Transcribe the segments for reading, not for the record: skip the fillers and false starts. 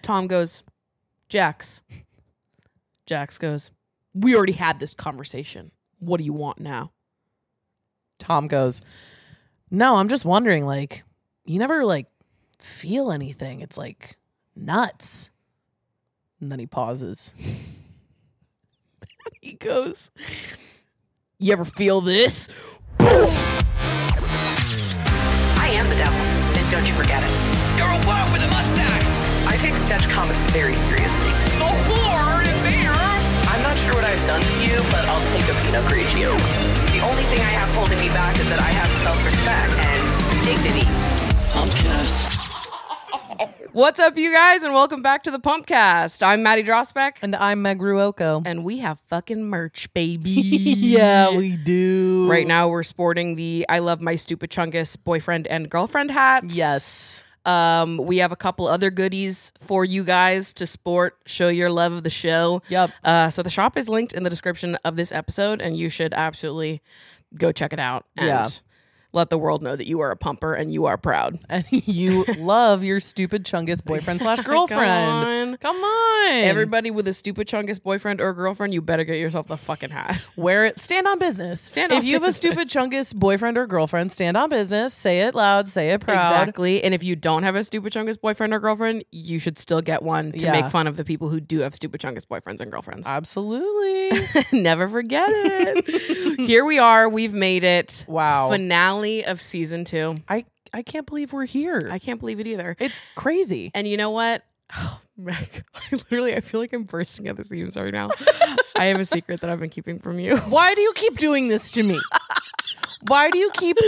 Tom goes, Jax. Jax goes, we already had this conversation. What do you want now? Tom goes, no, I'm just wondering, like, you never, like, feel anything. It's, like, nuts. And then he pauses. He goes, you ever feel this? I am the devil, and don't you forget it. You're a what with a mustache? I take sketch comedy very seriously. The whore is there! I'm not sure what I've done to you, but I'll take a Pinot Grigio. The only thing I have holding me back is that I have self-respect and dignity. Pumpcast. What's up, you guys, and welcome back to the Pumpcast. I'm Maddie Drosbeck. And I'm Meg Ruocco. And we have fucking merch, baby. Yeah, we do. Right now, we're sporting the I Love My Stupid Chungus boyfriend and girlfriend hats. Yes. We have a couple other goodies for you guys to sport, show your love of the show. Yep. So the shop is linked in the description of this episode, and you should absolutely go check it out and let the world know that you are a pumper and you are proud. And you love your stupid chungus boyfriend / girlfriend. Come on. Everybody with a stupid chungus boyfriend or girlfriend, you better get yourself the fucking hat. Wear it. Stand on business. If you have a stupid chungus boyfriend or girlfriend, stand on business. Say it loud. Say it proud. Exactly. And if you don't have a stupid chungus boyfriend or girlfriend, you should still get one to make fun of the people who do have stupid chungus boyfriends and girlfriends. Absolutely. Never forget it. Here we are. We've made it. Wow. Finale of season 2. I can't believe we're here. I can't believe it either. It's crazy. And you know what? Oh, Meg, I feel like I'm bursting at the seams right now. I have a secret that I've been keeping from you. Why do you keep doing this to me? Why do you keep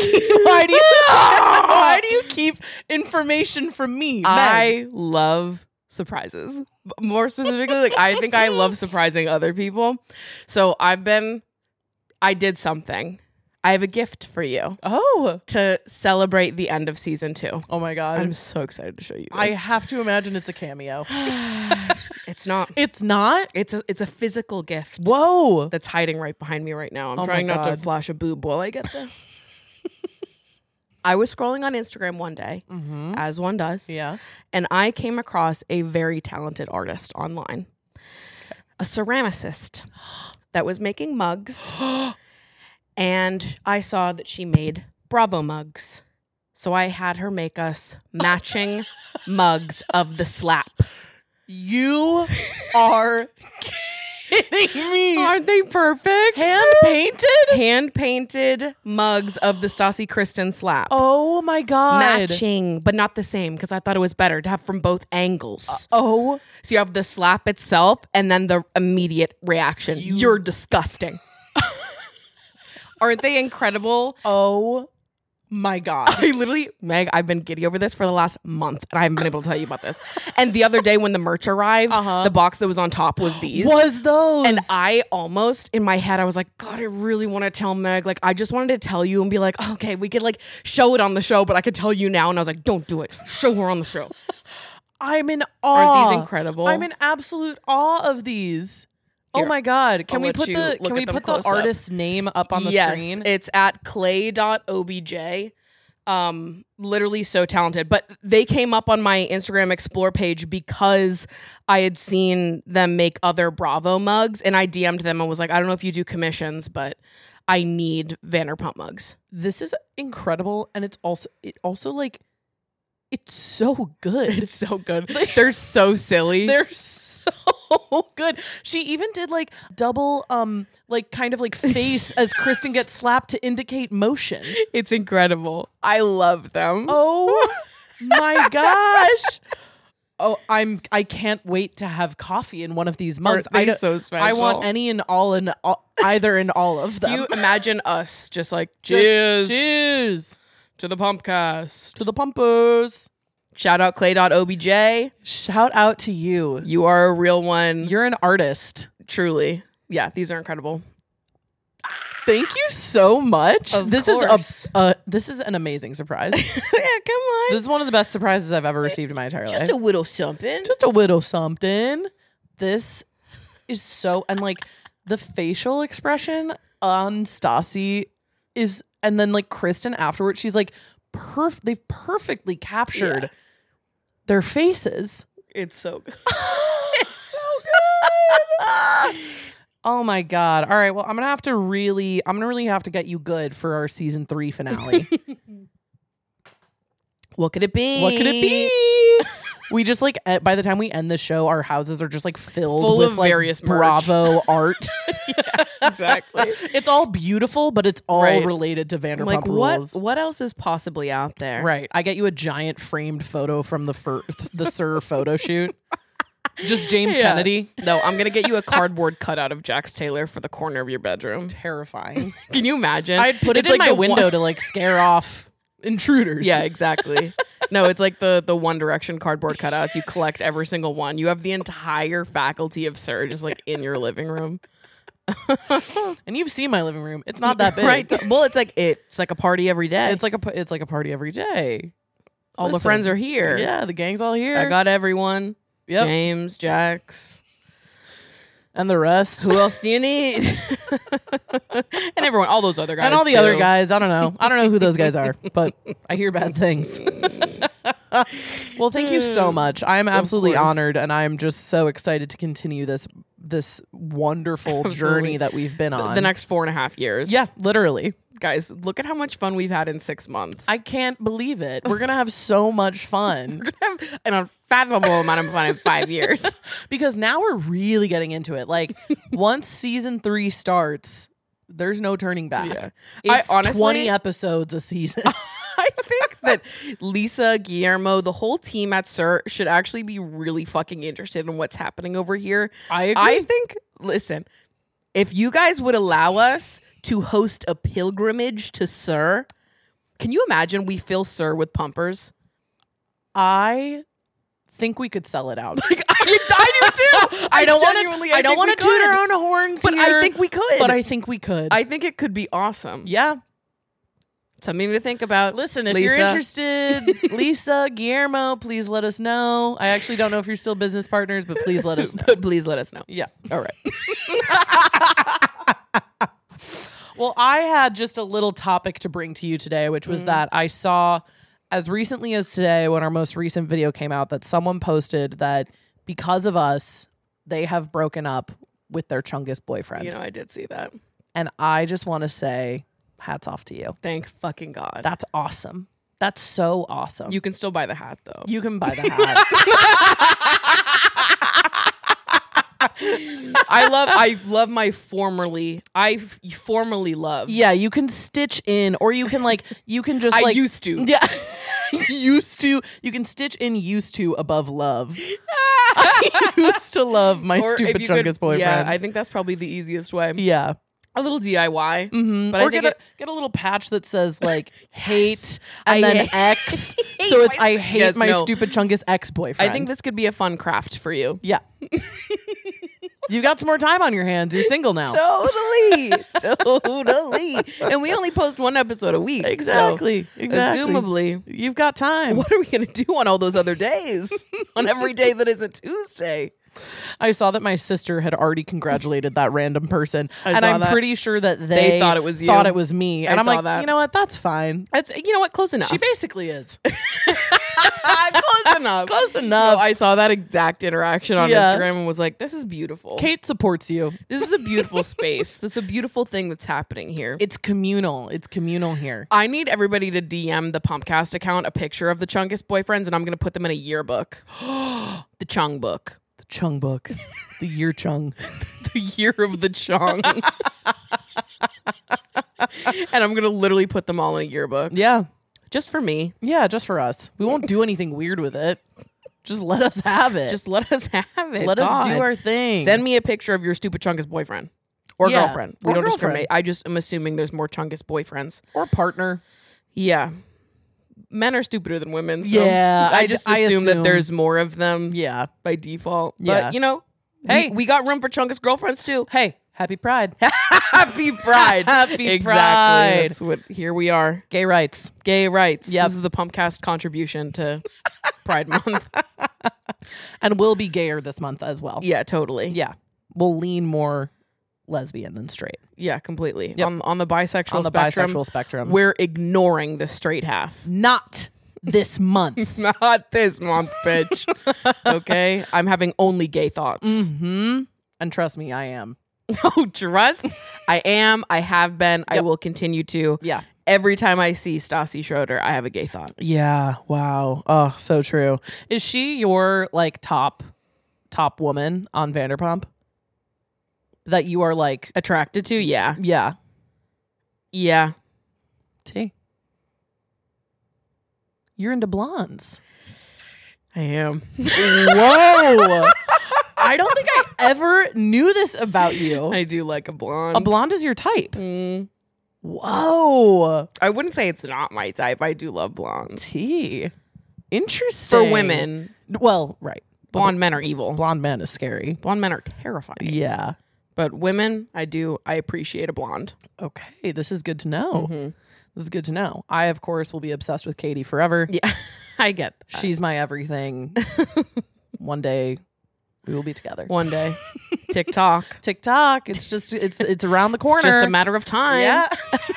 information from me? I love surprises. More specifically, like I think I love surprising other people. So I did something. I have a gift for you. Oh. To celebrate the end of season 2. Oh my God. I'm so excited to show you this. I have to imagine it's a cameo. It's not. It's not? It's a physical gift. Whoa. That's hiding right behind me right now. I'm Oh trying my not to God. flash a boob while I get this. I was scrolling on Instagram one day, as one does. Yeah. And I came across a very talented artist online. A ceramicist that was making mugs. And I saw that she made Bravo mugs. So I had her make us matching mugs of the slap. You are kidding me. Aren't they perfect? Hand painted? Hand-painted mugs of the Stassi Kristen slap. Oh my God. Matching, but not the same, because I thought it was better to have from both angles. Oh. So you have the slap itself and then the immediate reaction. You're disgusting. Aren't they incredible? Oh my God. I literally, Meg, I've been giddy over this for the last month and I haven't been able to tell you about this. And the other day when the merch arrived, the box that was on top was these. Was those? And I almost, in my head, I was like, God, I really want to tell Meg. Like, I just wanted to tell you and be like, okay, we could like show it on the show, but I could tell you now. And I was like, don't do it. Show her on the show. I'm in awe. Aren't these incredible? I'm in absolute awe of these. Here, oh my God. Can I'll we let put you the look at them the close up. artist's name up on the screen? It's at clay.obj. Literally so talented. But they came up on my Instagram Explore page because I had seen them make other Bravo mugs, and I DM'd them and was like, I don't know if you do commissions, but I need Vanderpump mugs. This is incredible, and it also like it's so good. It's so good. They're so silly. They're so good. She even did like double like kind of like face as Kristen gets slapped to indicate motion. It's incredible. I love them. Oh my gosh. Oh, I can't wait to have coffee in one of these mugs. Aren't they so special? I want any and all and either and all of them. You imagine us just like cheers. Cheers To the Pumpcast. to the pumpers. Shout out clay.obj. Shout out to you. You are a real one. You're an artist. Truly. Yeah, these are incredible. Thank you so much. Of this course. is this is an amazing surprise. Yeah, come on. This is one of the best surprises I've ever received in my entire life. Just a little something. Just a little something. This is so, and like the facial expression on Stassi is, and then like Kristen afterwards, she's like they've perfectly captured their faces. It's so good. Oh my God. All right. Well, I'm gonna really have to get you good for our season 3 finale. What could it be? What could it be? We just like by the time we end the show, our houses are just like filled Full with of like various merch. Bravo art. Exactly. It's all beautiful, but it's all Right. related to Vanderpump Like Rules. what else is possibly out there? Right. I get you a giant framed photo from the Sir photo shoot. Just James Yeah. Kennedy. No, I'm gonna get you a cardboard cutout of Jax Taylor for the corner of your bedroom. Terrifying. Can you imagine? I'd put it It's in my the window one- to like scare off intruders. Yeah, exactly. No, it's like the One Direction cardboard cutouts. You collect every single one. You have the entire faculty of Sir just like in your living room. And you've seen my living room. It's not that big. Right. Well, it's like a party every day. It's like a party every day. all the listen. friends are here. Yeah, the gang's all here. I got everyone. Yep. James, Jax. And the rest. Who else do you need? And everyone, all those other guys. And all the too. other guys. I don't know who those guys are, but I hear bad things. Well, thank you so much. I am absolutely course. honored, and I'm just so excited to continue this wonderful Absolutely. journey that we've been on. The next 4.5 years. yeah, literally. Guys, look at how much fun we've had in 6 months. I can't believe it. We're gonna have so much fun have an unfathomable amount of fun in 5 years. because now we're really getting into it. Like once season 3 starts, there's no turning back. Yeah. It's I honestly- 20 episodes a season. I think that Lisa, Guillermo, the whole team at Sir should actually be really fucking interested in what's happening over here. I agree. I think, listen, if you guys would allow us to host a pilgrimage to Sir, can you imagine we fill Sir with pumpers? I think we could sell it out. I do too. I don't genuinely- want to think we toot our could. own horns But here, I think we could. But I think we could. I think it could be awesome. yeah. Something to think about. Listen, if Lisa. you're interested, Lisa, Guillermo, please let us know. I actually don't know if you're still business partners, but please let us know. But please let us know. Yeah. All right. Well, I had just a little topic to bring to you today, which was that I saw as recently as today when our most recent video came out that someone posted that because of us, they have broken up with their Chungus boyfriend. You know, I did see that. And I just want to say hats off to you. Thank fucking God. That's awesome. That's so awesome. You can still buy the hat though. You can buy the hat. I love my formerly loved. Yeah, you can stitch in, or you can you can just I used to. Yeah. Used to. You can stitch in used to above love. I used to love my Or stupid if you could- Chungus boyfriend. Yeah, I think that's probably the easiest way. Yeah. A little DIY. Mm-hmm. But Or I think get a little patch that says like hate I and then hate- X. So it's I hate Yes, my no. stupid Chungus ex-boyfriend. I think this could be a fun craft for you. Yeah. You got some more time on your hands. You're single now. Totally. And we only post one episode a week. Exactly. So Exactly. assumably, You've got time. what are we going to do on all those other days? On every day that is a Tuesday? I saw that my sister had already congratulated that random person, I and saw I'm that. pretty sure that they thought it was you. Thought it was me, and I I'm saw like, that. you know what? That's fine. That's, you know what? Close enough. She basically is. Close enough. Close enough. No, I saw that exact interaction on Yeah. Instagram and was like, this is beautiful. Kate supports you. This is a beautiful space. This is a beautiful thing that's happening here. It's communal. It's communal here. I need everybody to DM the Pumpcast account a picture of the Chungus boyfriends, and I'm going to put them in a yearbook. The Chung book. The Chung book, the year Chung. The year of the Chung. And I'm going to literally put them all in a yearbook. Yeah, Just for me. yeah, just for us. We won't do anything weird with it. Just let us have it. Just let us have it. let us God. do our thing. Send me a picture of your stupid Chungus boyfriend. Or Yeah. girlfriend. We Or don't girlfriend. discriminate. I just am assuming there's more Chungus boyfriends. or partner. Yeah. Men are stupider than women. So Yeah, I just assume that assume. there's more of them Yeah. by default. Yeah. But, you know, Hey. we got room for Chungus girlfriends too. Hey, happy Pride. Happy Pride. Happy exactly. Pride. That's what, here we are. Gay rights. Gay rights. Yep. This is the Pumpcast contribution to Pride Month. And we'll be gayer this month as well. Yeah, totally. Yeah. We'll lean more lesbian than straight. Yeah, completely. Yep. On the bisexual On the spectrum, bisexual spectrum. we're ignoring the straight half. Not this month. Not this month, bitch. Okay? I'm having only gay thoughts. And trust me, I am. Oh, trust? I am. I have been. I will continue to. Yeah. Every time I see Stassi Schroeder, I have a gay thought. Yeah. Wow. Oh, so true. Is she your like top woman on Vanderpump? That you are like Attracted to? Yeah. Yeah. Yeah. T. You're into blondes. I am. Whoa. I don't think I ever knew this about you. I do like a blonde. A blonde is your type. Mm. Whoa. I wouldn't say it's not my type. I do love blondes. T. Interesting. For women, Well, right. blonde men are evil. Blonde man is scary. Blonde men are terrifying. Yeah. But women, I appreciate a blonde. Okay. This is good to know. This is good to know. I, of course, will be obsessed with Katie forever. Yeah, I get that. She's my everything. One day we will be together. One day. TikTok. TikTok. It's just it's around the corner. It's just a matter of time. Yeah.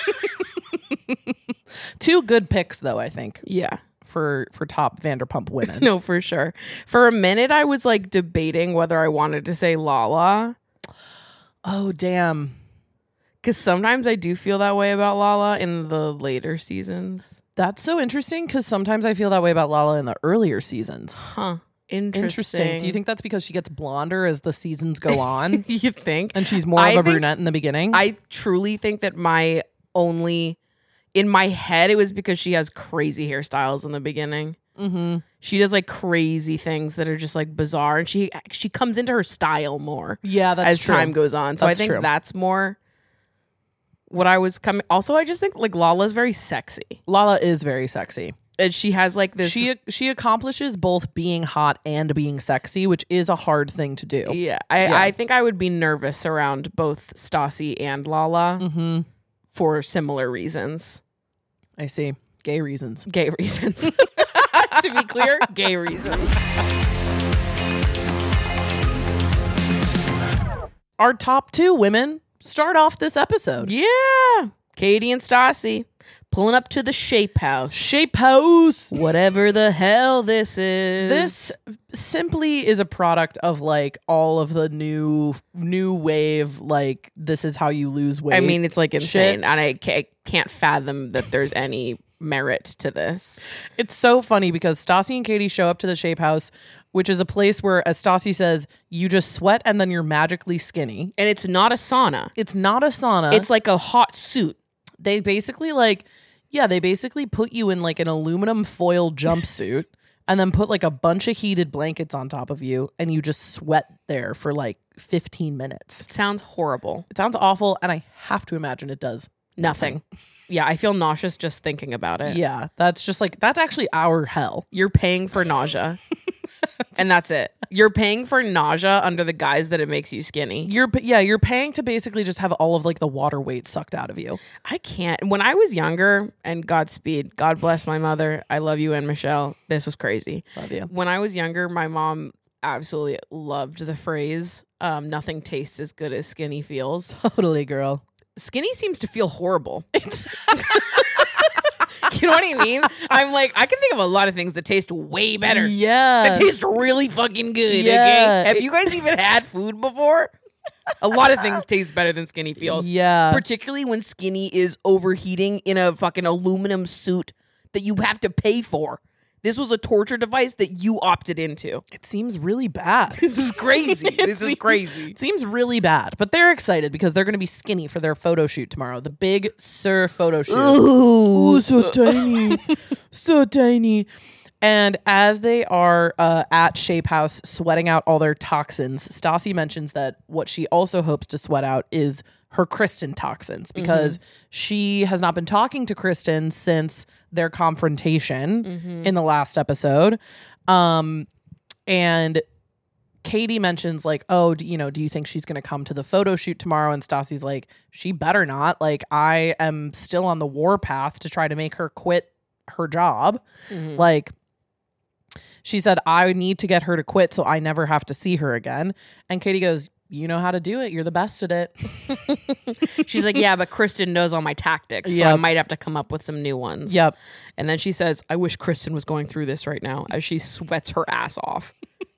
2 good picks though, I think, Yeah. for top Vanderpump women. No, for sure. For a minute, I was like debating whether I wanted to say Lala. Oh, damn. Because sometimes I do feel that way about Lala in the later seasons. That's so interesting because sometimes I feel that way about Lala in the earlier seasons. Huh. Interesting. Do you think that's because she gets blonder as the seasons go on? You think? And she's more I of a think- brunette in the beginning? I truly think that in my head, it was because she has crazy hairstyles in the beginning. Mm-hmm. She does like crazy things that are just like bizarre, and she comes into her style more. Yeah, that's as true. time goes on. So That's I think true. that's more what I was coming. Also, I just think like Lala's very sexy, Lala is very sexy. and she has like this. She accomplishes both being hot and being sexy, which is a hard thing to do. Yeah, I think I would be nervous around both Stassi and Lala for similar reasons. I see. Gay reasons. Gay reasons. To be clear, gay reasons. Our top 2 women start off this episode. Yeah. Katie and Stassi pulling up to the Shape House. Shape House. Whatever the hell this is. This simply is a product of like all of the new wave, like this is how you lose weight. I mean, it's like insane. Shit. And I can't fathom that there's any merit to this. It's so funny because Stassi and Katie show up to the Shape House, which is a place where, as Stassi says, you just sweat and then you're magically skinny. And it's not a sauna. It's not a sauna. It's like a hot suit. They basically put you in like an aluminum foil jumpsuit and then put like a bunch of heated blankets on top of you and you just sweat there for like 15 minutes. It sounds horrible. It sounds awful, and I have to imagine it does Nothing. Yeah, I feel nauseous just thinking about it. Yeah, that's actually our hell. You're paying for nausea. And that's it. You're paying for nausea under the guise that it makes you skinny. You're paying to basically just have all of like the water weight sucked out of you. I can't. When I was younger, and Godspeed, God bless my mother. I love you and Michelle. This was crazy. Love you. When I was younger, my mom absolutely loved the phrase, nothing tastes as good as skinny feels. Totally, girl. Skinny seems to feel horrible. You know what I mean? I'm like, I can think of a lot of things that taste way better. Yeah. That taste really fucking good. Yeah. Okay? Have you guys even had food before? A lot of things taste better than skinny feels. Yeah. Particularly when skinny is overheating in a fucking aluminum suit that you have to pay for. This was a torture device that you opted into. It seems really bad. This is crazy. This is crazy. It seems really bad, but they're excited because they're going to be skinny for their photo shoot tomorrow. The big Sir photo shoot. Ooh, so tiny. So tiny. And as they are at Shape House sweating out all their toxins, Stassi mentions that what she also hopes to sweat out is her Kristen toxins because she has not been talking to Kristen since their confrontation in the last episode. And Katie mentions like, oh, do you think she's going to come to the photo shoot tomorrow? And Stassi's like, she better not. Like, I am still on the war path to try to make her quit her job. Like, she said, I need to get her to quit so I never have to see her again. And Katie goes, you know how to do it. You're the best at it. She's like, yeah, but Kristen knows all my tactics, so I might have to come up with some new ones. Yep. And then she says, I wish Kristen was going through this right now as she sweats her ass off.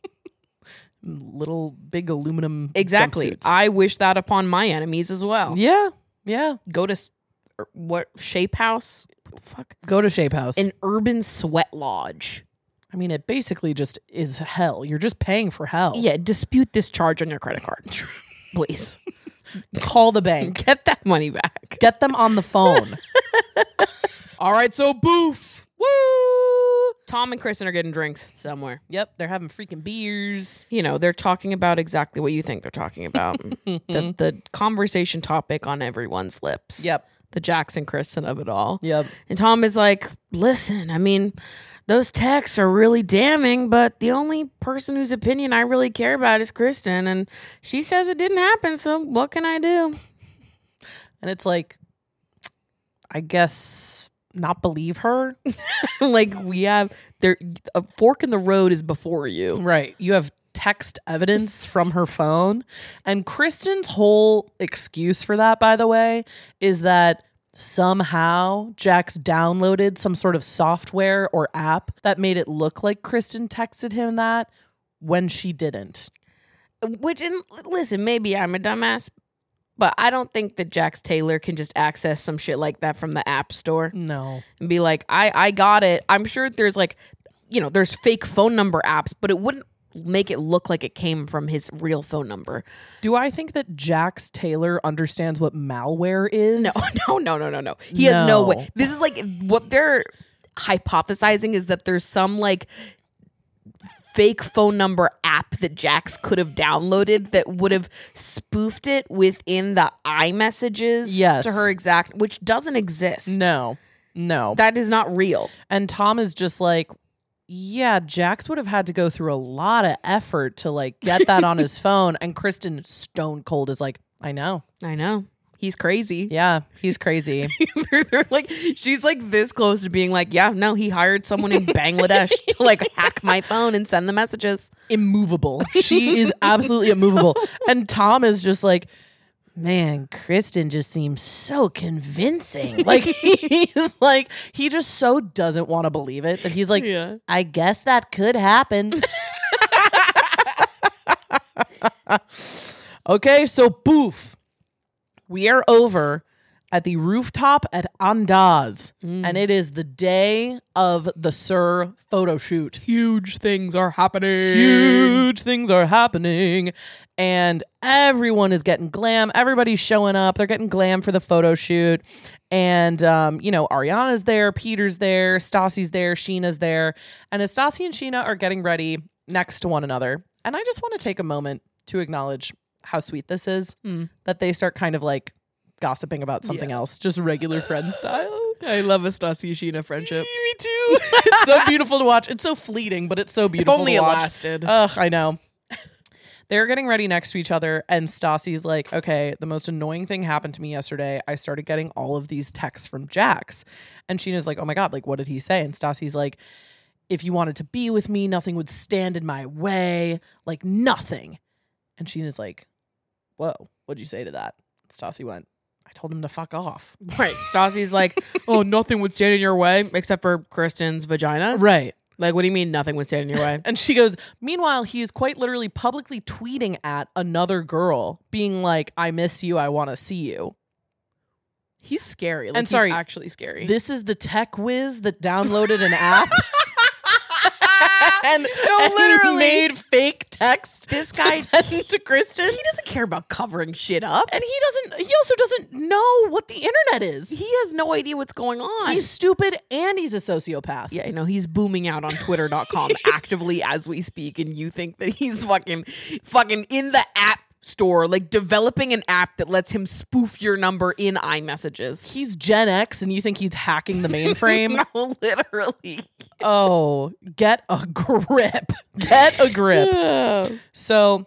Little big aluminum Exactly. jumpsuits. I wish that upon my enemies as well. Yeah. Yeah. Go to what Shape House? What the fuck? Go to Shape House. An urban sweat lodge. I mean, it basically just is hell. You're just paying for hell. Yeah, dispute this charge on your credit card. Please. Call the bank. Get that money back. Get them on the phone. All right, so boof. Woo! Tom and Kristen are getting drinks somewhere. Yep. They're having freaking beers. You know, they're talking about exactly what you think they're talking about. the conversation topic on everyone's lips. Yep. The Jackson Kristen of it all. Yep. And Tom is like, listen, I mean, those texts are really damning, but the only person whose opinion I really care about is Kristen. And she says it didn't happen, so what can I do? And it's like, I guess not believe her. Like, we have a fork in the road is before you. Right. You have text evidence from her phone. And Kristen's whole excuse for that, by the way, is that somehow Jax downloaded some sort of software or app that made it look like Kristen texted him that when she didn't. Which, and listen, maybe I'm a dumbass, but I don't think that Jax Taylor can just access some shit like that from the App Store No. and be like, I got it. I'm sure there's like, you know, there's fake phone number apps, but it wouldn't make it look like it came from his real phone number. Do I think that Jax Taylor understands what malware is? No. He has no No. way. This is like what they're hypothesizing is that there's some like fake phone number app that Jax could have downloaded that would have spoofed it within the iMessages Yes. to her exact, which doesn't exist. No. That is not real. And Tom is just like, yeah, Jax would have had to go through a lot of effort to like get that on his phone. And Kristen stone cold is like, I know. He's crazy. Yeah, he's crazy. They're like, she's like this close to being like, yeah, no, he hired someone in Bangladesh to like hack my phone and send the messages. Immovable. She is absolutely immovable. And Tom is just like, man, Kristen just seems so convincing. Like he's like, he just so doesn't want to believe it that he's like, Yeah. I guess that could happen. Okay, so boof. We are over at the rooftop at Andaz, and it is the day of the Sir photo shoot. Huge things are happening. Huge things are happening, and everyone is getting glam. Everybody's showing up. They're getting glam for the photo shoot. And, you know, Ariana's there, Peter's there, Stassi's there, Sheena's there. And as Stassi and Sheena are getting ready next to one another, and I just want to take a moment to acknowledge how sweet this is, that they start kind of like gossiping about something else, just regular friend style. I love a Stassi Sheena friendship. Me too. It's so beautiful to watch. It's so fleeting, but it's so beautiful only to it watch. lasted. Ugh, I know. They're getting ready next to each other, and Stassi's like, okay, the most annoying thing happened to me yesterday. I started getting all of these texts from Jax. And Sheena's like, oh my God, like, what did he say? And Stassi's like, if you wanted to be with me, nothing would stand in my way. Like, nothing. And Sheena's like, whoa, what'd you say to that? Stassi went, I told him to fuck off. Right. Stassi's like, oh, nothing would stand in your way except for Kristen's vagina. Right. Like, what do you mean nothing would stand in your way? And she goes, meanwhile, he is quite literally publicly tweeting at another girl, being like, I miss you, I want to see you. He's scary. Like, And sorry, he's actually scary. This is the tech whiz that downloaded an app and literally. made fake text. This guy send to Kristen. He doesn't care about covering shit up. And he also doesn't know what the internet is. He has no idea what's going on. He's stupid and he's a sociopath. Yeah, you know, he's booming out on twitter.com actively as we speak, and you think that he's fucking in the app store, like developing an app that lets him spoof your number in iMessages. He's Gen X and you think he's hacking the mainframe? No, literally. Oh, get a grip. Get a grip. So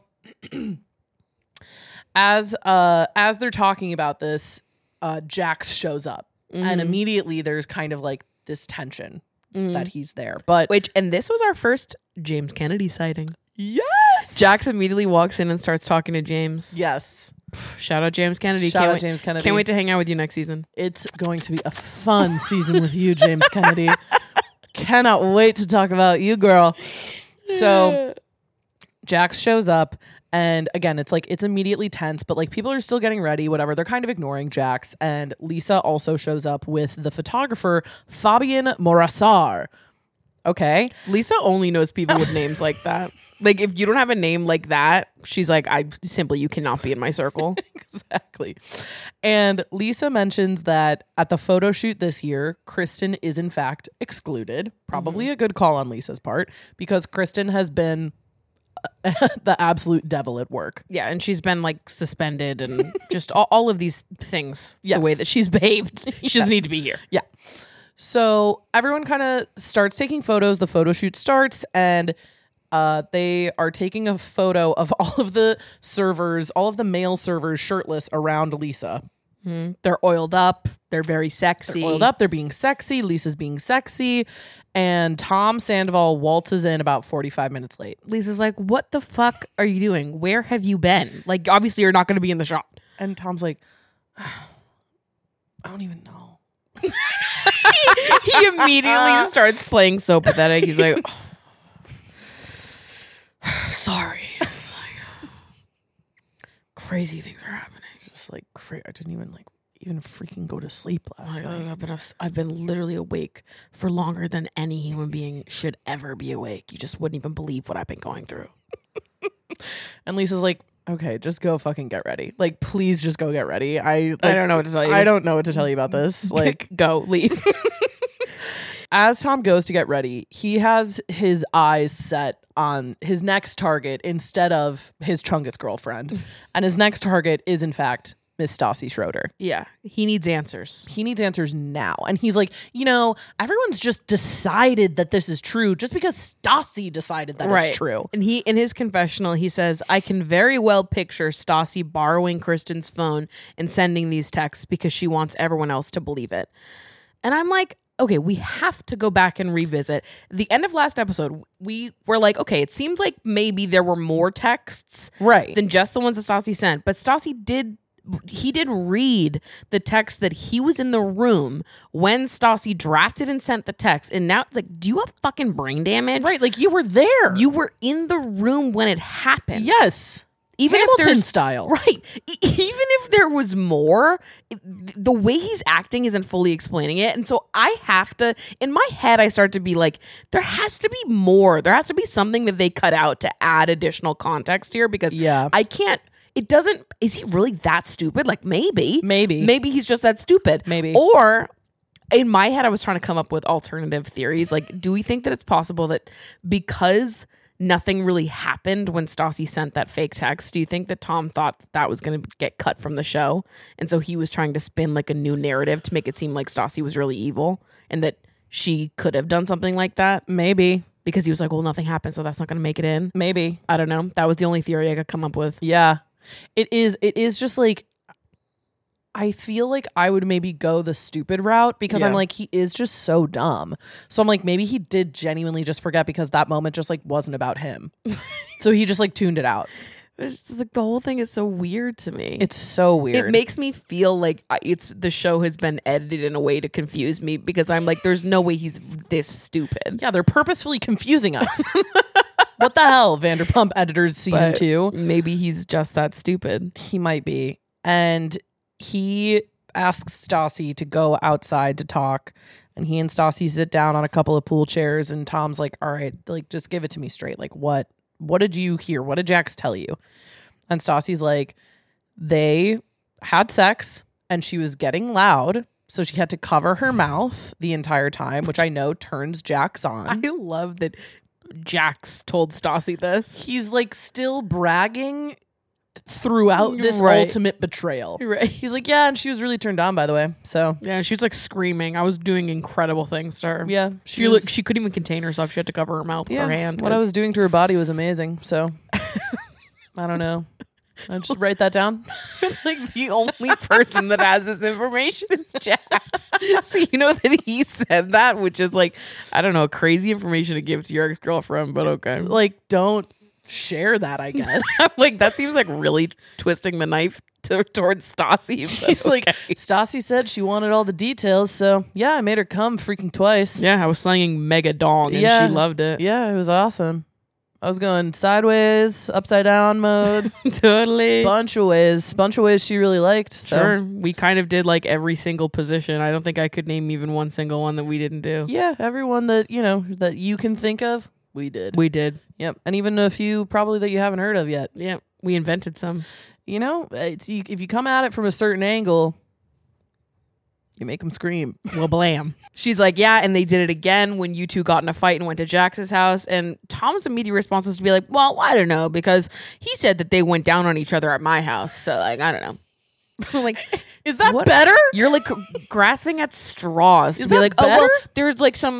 as they're talking about this, Jax shows up. And immediately there's kind of like this tension that he's there. But and this was our first James Kennedy sighting. yes. Jax immediately walks in and starts talking to James. Yes. Shout out James Kennedy. Shout Can't out wait- James Kennedy. Can't wait to hang out with you next season. It's going to be a fun season with you, James Kennedy. Cannot wait to talk about you, girl. So Jax shows up, and again, it's immediately tense, but like people are still getting ready, whatever. They're kind of ignoring Jax, and Lisa also shows up with the photographer Fabien Morassar. Okay. Lisa only knows people with names like that. Like, if you don't have a name like that, she's like, you cannot be in my circle. Exactly. And Lisa mentions that at the photo shoot this year, Kristen is in fact excluded. Probably a good call on Lisa's part, because Kristen has been the absolute devil at work. Yeah, and she's been like suspended and just all of these things. Yes. The way that she's behaved. She doesn't need to be here. Yeah. So everyone kind of starts taking photos. The photo shoot starts, and they are taking a photo of all of the servers, all of the male servers shirtless around Lisa. They're oiled up. They're very sexy. Oiled up. They're being sexy. Lisa's being sexy. And Tom Sandoval waltzes in about 45 minutes late. Lisa's like, what the fuck are you doing? Where have you been? Like, obviously you're not going to be in the shot. And Tom's like, I don't even know. He immediately starts playing so pathetic. He's like, sorry. It's like, crazy things are happening. Just like, I didn't even freaking go to sleep last night. I've been literally awake for longer than any human being should ever be awake. You just wouldn't even believe what I've been going through. And Lisa's like, okay, just go fucking get ready. Like, please just go get ready. I don't know what to tell you. I don't know what to tell you about this. Like, go, leave. as Tom goes to get ready, he has his eyes set on his next target instead of his Chungus girlfriend. And his next target is, in fact, Miss Stassi Schroeder. Yeah, he needs answers. He needs answers now. And he's like, everyone's just decided that this is true just because Stassi decided that it's true. And he, in his confessional, he says, I can very well picture Stassi borrowing Kristen's phone and sending these texts because she wants everyone else to believe it. And I'm like, okay, we have to go back and revisit. The end of last episode, we were like, okay, it seems like maybe there were more texts than just the ones that Stassi sent. But Stassi did read the text that he was in the room when Stassi drafted and sent the text. And now it's like, do you have fucking brain damage? Right, like you were there. You were in the room when it happened. Yes. Even Hamilton if there's style. Right. Even if there was more, the way he's acting isn't fully explaining it. And so I have to, in my head, I start to be like, there has to be more. There has to be something that they cut out to add additional context here, because I can't. It doesn't, is he really that stupid? Like, maybe he's just that stupid. Maybe. Or in my head, I was trying to come up with alternative theories. Like, do we think that it's possible that because nothing really happened when Stassi sent that fake text, do you think that Tom thought that was going to get cut from the show? And so he was trying to spin like a new narrative to make it seem like Stassi was really evil and that she could have done something like that? Maybe. Because he was like, well, nothing happened, so that's not going to make it in. Maybe. I don't know. That was the only theory I could come up with. Yeah. It is just like, I feel like I would maybe go the stupid route because I'm like, he is just so dumb. So I'm like, maybe he did genuinely just forget because that moment just like wasn't about him. So he just like tuned it out. It's just, like, the whole thing is so weird to me. It's so weird. It makes me feel like the show has been edited in a way to confuse me, because I'm like, there's no way he's this stupid. Yeah, they're purposefully confusing us. What the hell, Vanderpump Editors season 2? Maybe he's just that stupid. He might be. And he asks Stassi to go outside to talk. And he and Stassi sit down on a couple of pool chairs. And Tom's like, all right, like, just give it to me straight. Like, what did you hear? What did Jax tell you? And Stassi's like, they had sex and she was getting loud. So she had to cover her mouth the entire time, which I know turns Jax on. I love that Jax told Stassi this. He's like still bragging throughout this ultimate betrayal. Right. He's like, yeah, and she was really turned on, by the way. So yeah, she was like screaming. I was doing incredible things to her. Yeah. She couldn't even contain herself. She had to cover her mouth with her hand. What I was doing to her body was amazing. So I don't know. I just write that down. It's like the only person that has this information is Jax. So you know that he said that, which is like, I don't know, crazy information to give to your ex-girlfriend, but okay. Like, don't share that, I guess. I'm like, that seems like really twisting the knife towards Stassi. He's like, Stassi said she wanted all the details, so yeah, I made her come freaking twice. yeah, I was slinging mega dong and Yeah. she loved it. Yeah, it was awesome. I was going sideways, upside down mode, Totally. bunch of ways she really liked. So. Sure. We kind of did like every single position. I don't think I could name even one single one that we didn't do. Yeah, everyone that that you can think of, we did. We did. Yep, and even a few probably that you haven't heard of yet. Yeah. We invented some. If you come at it from a certain angle, you make them scream. Well, blam. She's like, yeah, and they did it again when you two got in a fight and went to Jax's house. And Tom's immediate response is to be like, well, I don't know, because he said that they went down on each other at my house. So, like, I don't know. I'm like, Is that what? better? You're like grasping at straws to Is be that like, oh, well, better? there's like some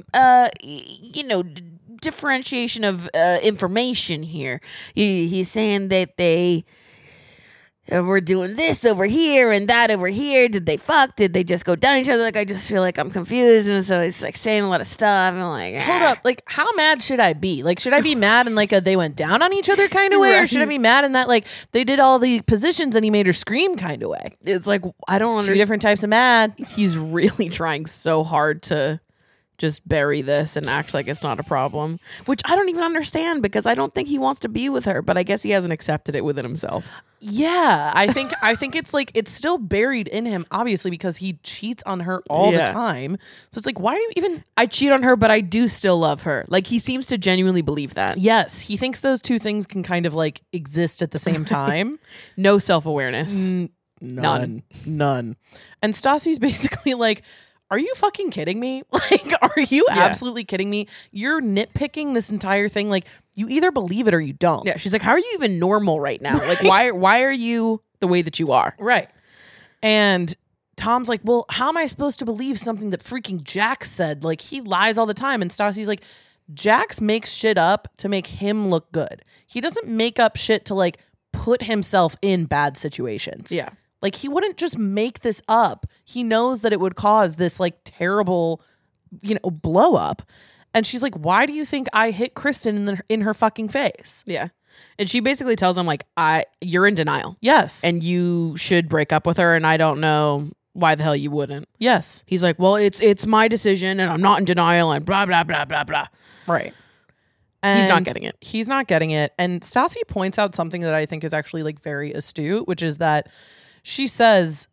differentiation of information here. He's saying that they were doing this over here and that over here. Did they fuck? Did they just go down each other? Like, I just feel like I'm confused, and so it's like saying a lot of stuff. And like, Hold up, like how mad should I be? Like, should I be mad in like a they went down on each other kind of way, or should I be mad in that like they did all the positions and he made her scream kind of way? It's like, I don't Two understand. different types of mad. He's really trying so hard to just bury this and act like it's not a problem, which I don't even understand, because I don't think he wants to be with her, but I guess he hasn't accepted it within himself. Yeah, I think it's like it's still buried in him, obviously, because he cheats on her all the Yeah. time. So it's like, why do you even? I cheat on her, but I do still love her. Like, he seems to genuinely believe that. Yes, he thinks those two things can kind of like exist at the same time. No self-awareness. None. And Stassi's basically like, are you fucking kidding me? Like, are you absolutely kidding me? You're nitpicking this entire thing. Like, you either believe it or you don't. Yeah, she's like, how are you even normal right now? Like, why are you the way that you are? Right. And Tom's like, well, how am I supposed to believe something that freaking Jax said? Like, he lies all the time. And Stassi's like, Jax makes shit up to make him look good. He doesn't make up shit to like put himself in bad situations. Yeah. Like, he wouldn't just make this up. He knows that it would cause this like terrible, blow up. And she's like, why do you think I hit Kristen in her fucking face? Yeah. And she basically tells him, like, you're in denial. Yes. And you should break up with her, and I don't know why the hell you wouldn't. yes. He's like, well, it's my decision, and I'm not in denial, and blah, blah, blah, blah, blah. Right. He's not And getting it. He's not getting it. And Stassi points out something that I think is actually like very astute, which is that she says,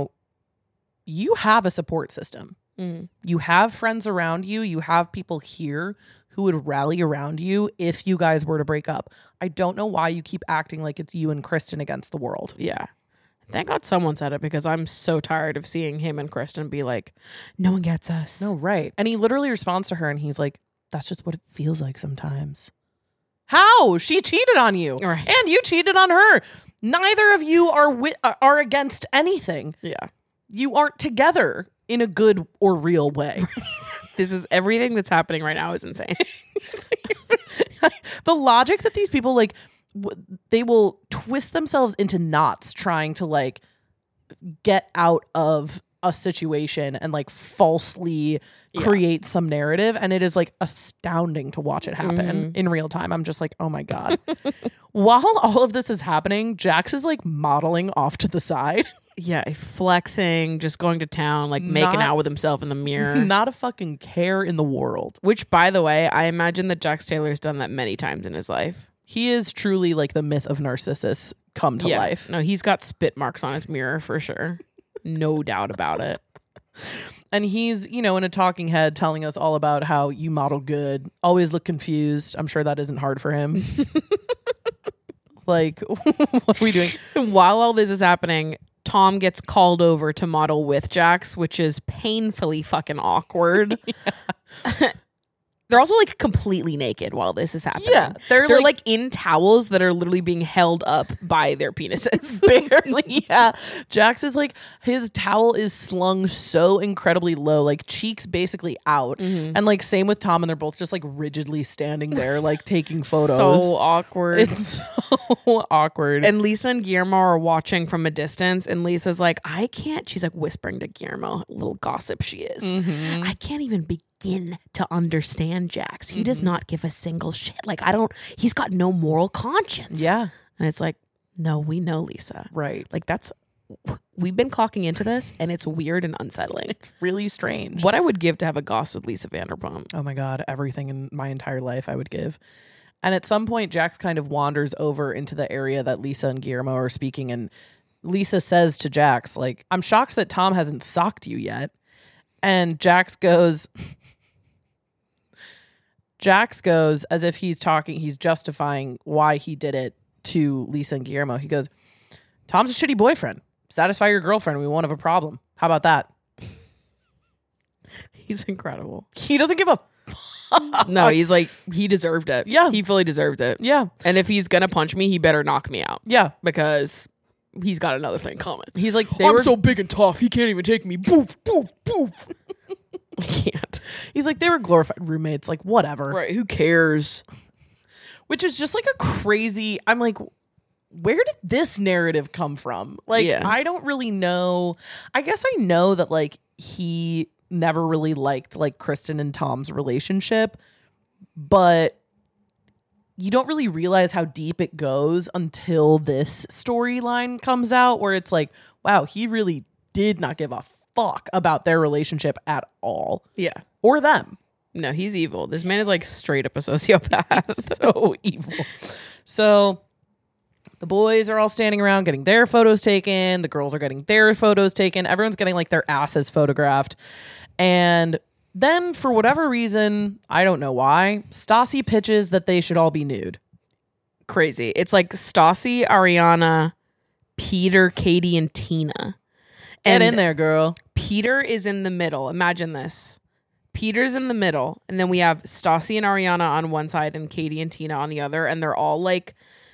you have a support system. You have friends around you. You have people here who would rally around you if you guys were to break up. I don't know why you keep acting like it's you and Kristen against the world. Yeah. Thank God someone said it, because I'm so tired of seeing him and Kristen be like, no one gets us. No, right. And he literally responds to her and he's like, that's just what it feels like sometimes. How? She cheated on you. Right. And you cheated on her. Neither of you are against anything. Yeah. You aren't together in a good or real way. This is everything that's happening right now is insane. The logic that these people like, they will twist themselves into knots trying to like get out of a situation and like falsely create some narrative. And it is like astounding to watch it happen in real time. I'm just like, oh my God. While all of this is happening, Jax is like modeling off to the side. Yeah. Flexing, just going to town, like making out with himself in the mirror. Not a fucking care in the world. Which, by the way, I imagine that Jax Taylor's done that many times in his life. He is truly like the myth of Narcissus come to life. No, he's got spit marks on his mirror for sure. No doubt about it. And he's, in a talking head telling us all about how you model good, always look confused. I'm sure that isn't hard for him. Like, what are we doing? While all this is happening, Tom gets called over to model with Jax, which is painfully fucking awkward. They're also like completely naked while this is happening. Yeah, they're like in towels that are literally being held up by their penises. Barely, yeah. Jax is like, his towel is slung so incredibly low, like cheeks basically out. And like same with Tom, and they're both just like rigidly standing there, like taking photos. So awkward. It's awkward. And Lisa and Guillermo are watching from a distance, and Lisa's like, I can't. She's like whispering to Guillermo, little gossip she is. I can't even begin to understand Jax. He does not give a single shit. Like, he's got no moral conscience. Yeah. And it's like, no, we know Lisa. Right. Like, we've been clocking into this, and it's weird and unsettling. It's really strange. What I would give to have a goss with Lisa Vanderpump. Oh my God, everything in my entire life I would give. And at some point, Jax kind of wanders over into the area that Lisa and Guillermo are speaking. And Lisa says to Jax, like, I'm shocked that Tom hasn't socked you yet. And Jax goes as if he's justifying why he did it to Lisa and Guillermo. He goes, Tom's a shitty boyfriend. Satisfy your girlfriend. We won't have a problem. How about that? He's incredible. He doesn't give a No, he's like, he deserved it. Yeah. He fully deserved it. Yeah. And if he's going to punch me, he better knock me out. Yeah. Because he's got another thing coming. He's like, I'm so big and tough, he can't even take me. Boof, boof, boof. I can't. He's like, they were glorified roommates. Like, whatever. Right, who cares? Which is just like a crazy, I'm like, where did this narrative come from? Like, Yeah. I don't really know. I guess I know that like he never really liked like Kristen and Tom's relationship, but you don't really realize how deep it goes until this storyline comes out where it's like, wow, he really did not give a fuck about their relationship at all. Yeah. Or them. No, he's evil. This man is like straight up a sociopath. So evil. So the boys are all standing around getting their photos taken. The girls are getting their photos taken. Everyone's getting like their asses photographed. And then for whatever reason, I don't know why, Stassi pitches that they should all be nude. Crazy. It's like Stassi, Ariana, Peter, Katie, and Tina. Get in there, girl. Peter is in the middle. Imagine this. Peter's in the middle, and then we have Stassi and Ariana on one side and Katie and Tina on the other, and they're all like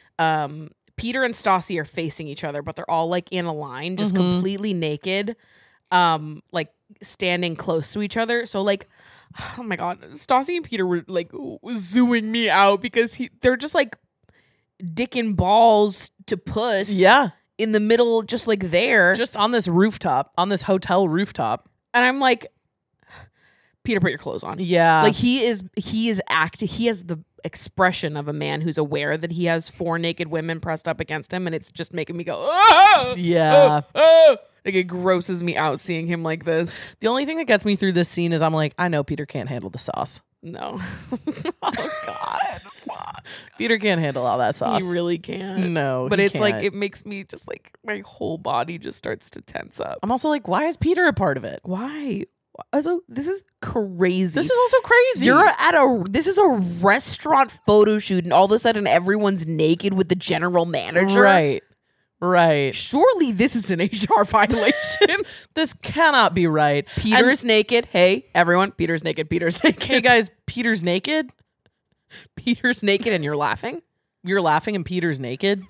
Peter and Stassi are facing each other, but they're all like in a line, just completely naked, like standing close to each other. So like, oh my God, Stassi and Peter were like zooing me out because they're just like dick and balls to puss. Yeah. In the middle, just like there. Just on this rooftop, on this hotel rooftop. And I'm like, Peter, put your clothes on. Yeah. Like he is acting. He has the expression of a man who's aware that he has 4 naked women pressed up against him, and it's just making me go, oh, Yeah. oh. Like it grosses me out seeing him like this. The only thing that gets me through this scene is I'm like, I know Peter can't handle the sauce. No. Oh God. Peter can't handle all that sauce. He really can't. No, But he it's like, can't. it makes me just like, my whole body just starts to tense up. I'm also like, why is Peter a part of it? Why? Also, this is crazy. This is also crazy. This is a restaurant photo shoot, and all of a sudden everyone's naked with the general manager. Right. Right. Surely this is an HR violation. This cannot be right. Peter's naked. Hey, everyone. Peter's naked. Peter's naked. Hey guys, Peter's naked. Peter's naked and you're laughing? You're laughing and Peter's naked.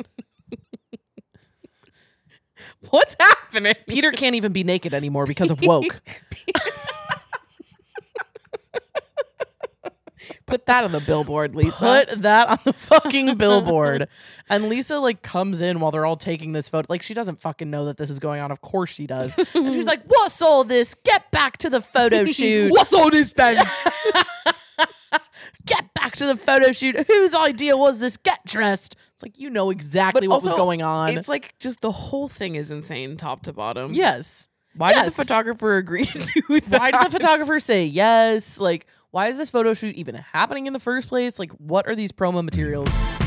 What's happening? Peter can't even be naked anymore because of woke. Put that on the billboard, Lisa. Put that on the fucking billboard. And Lisa like comes in while they're all taking this photo. Like she doesn't fucking know that this is going on. Of course she does. And she's like, "What's all this? Get back to the photo shoot. What's all this then? Get back to the photo shoot. Whose idea was this? Get dressed." It's like, you know exactly what was going on. It's like just the whole thing is insane, top to bottom. Yes. Why did the photographer agree to do that? Why did the photographer say yes? Like, why is this photo shoot even happening in the first place? Like, what are these promo materials?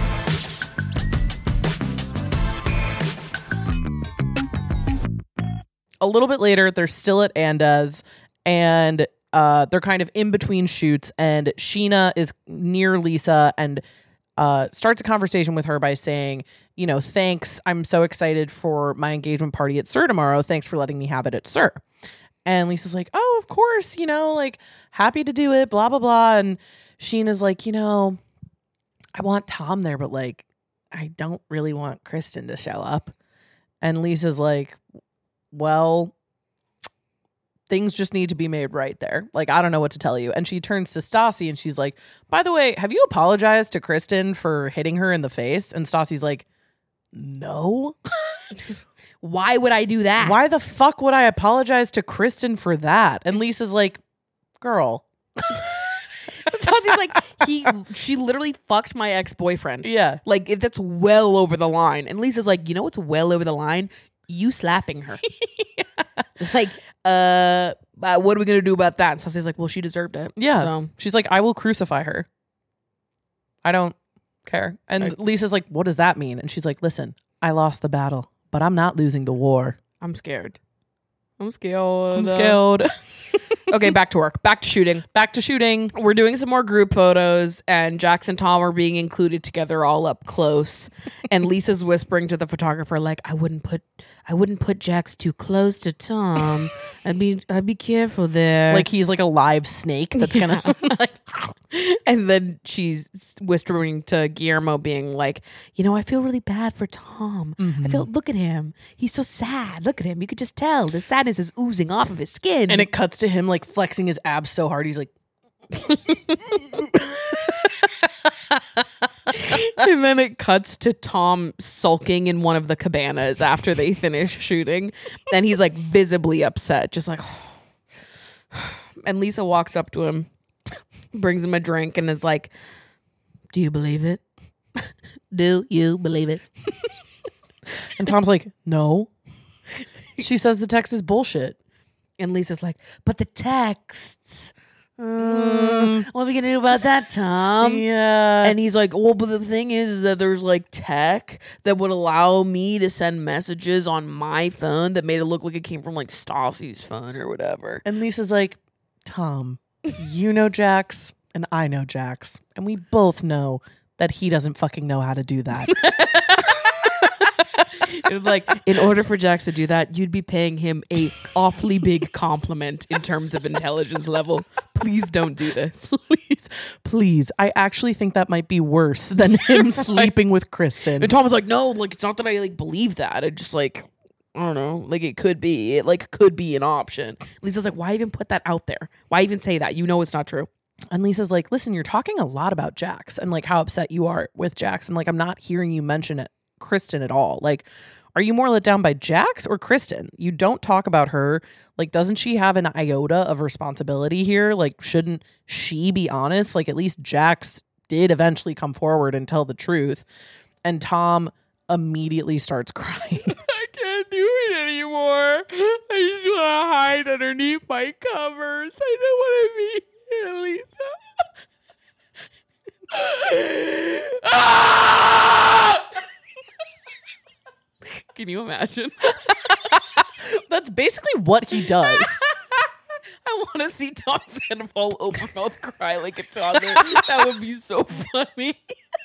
A little bit later, they're still at Anda's, and they're kind of in between shoots, and Sheena is near Lisa and starts a conversation with her by saying, you know, thanks, I'm so excited for my engagement party at SUR tomorrow. Thanks for letting me have it at SUR. And Lisa's like, oh, of course, you know, like, happy to do it, blah, blah, blah. And Sheena's like, you know, I want Tom there, but like, I don't really want Kristen to show up. And Lisa's like, well, things just need to be made right there. Like, I don't know what to tell you. And she turns to Stassi and she's like, by the way, have you apologized to Kristen for hitting her in the face? And Stassi's like, no. Why would I do that? Why the fuck would I apologize to Kristen for that? And Lisa's like, girl. Stassi's like, she literally fucked my ex-boyfriend. Yeah. Like, that's well over the line. And Lisa's like, you know what's well over the line? You slapping her. Like, what are we going to do about that? And Stassi's like, well, she deserved it. Yeah. So, She's like, I will crucify her. I don't care. And Lisa's like, what does that mean? And she's like, listen, I lost the battle, but I'm not losing the war. I'm scared. I'm scared. I'm scared. Okay, back to work. Back to shooting. Back to shooting. We're doing some more group photos, and Jax and Tom are being included together all up close. And Lisa's whispering to the photographer, like, I wouldn't put Jax too close to Tom. I'd be careful there. Like he's like a live snake that's gonna like. And then she's whispering to Guillermo, being like, you know, I feel really bad for Tom. Look at him. He's so sad. Look at him. You could just tell the sadness is oozing off of his skin. And it cuts to him like flexing his abs so hard. He's like, and then it cuts to Tom sulking in one of the cabanas after they finish shooting. And he's like visibly upset, just like, and Lisa walks up to him, brings him a drink, and is like, do you believe it? Do you believe it? and Tom's like, no. She says the text is bullshit. And Lisa's like, but the texts. What are we gonna do about that, Tom? Yeah. And he's like, well, but the thing is that there's like tech that would allow me to send messages on my phone that made it look like it came from like Stassi's phone or whatever. And Lisa's like, Tom, you know Jax and I know Jax. And we both know that he doesn't fucking know how to do that. It was like, in order for Jax to do that, you'd be paying him a awfully big compliment in terms of intelligence level. Please don't do this. Please. I actually think that might be worse than him sleeping with Kristen. And Tom was like, no, like, it's not that I like believe that. It just like, I don't know, like it could be. It like could be an option. Lisa's like, why even put that out there? Why even say that? You know it's not true. And Lisa's like, listen, you're talking a lot about Jax and like how upset you are with Jax. And like, I'm not hearing you mention it, Kristen, at all. Like, are you more let down by Jax or Kristen? You don't talk about her. Like, doesn't she have an iota of responsibility here? Like, shouldn't she be honest? Like, at least Jax did eventually come forward and tell the truth. And Tom immediately starts crying. I can't do it anymore. I just want to hide underneath my covers. I know what I mean, Lisa. Can you imagine? That's basically what he does. I want to see Tom Sandoval open mouth cry like a toddler. That would be so funny.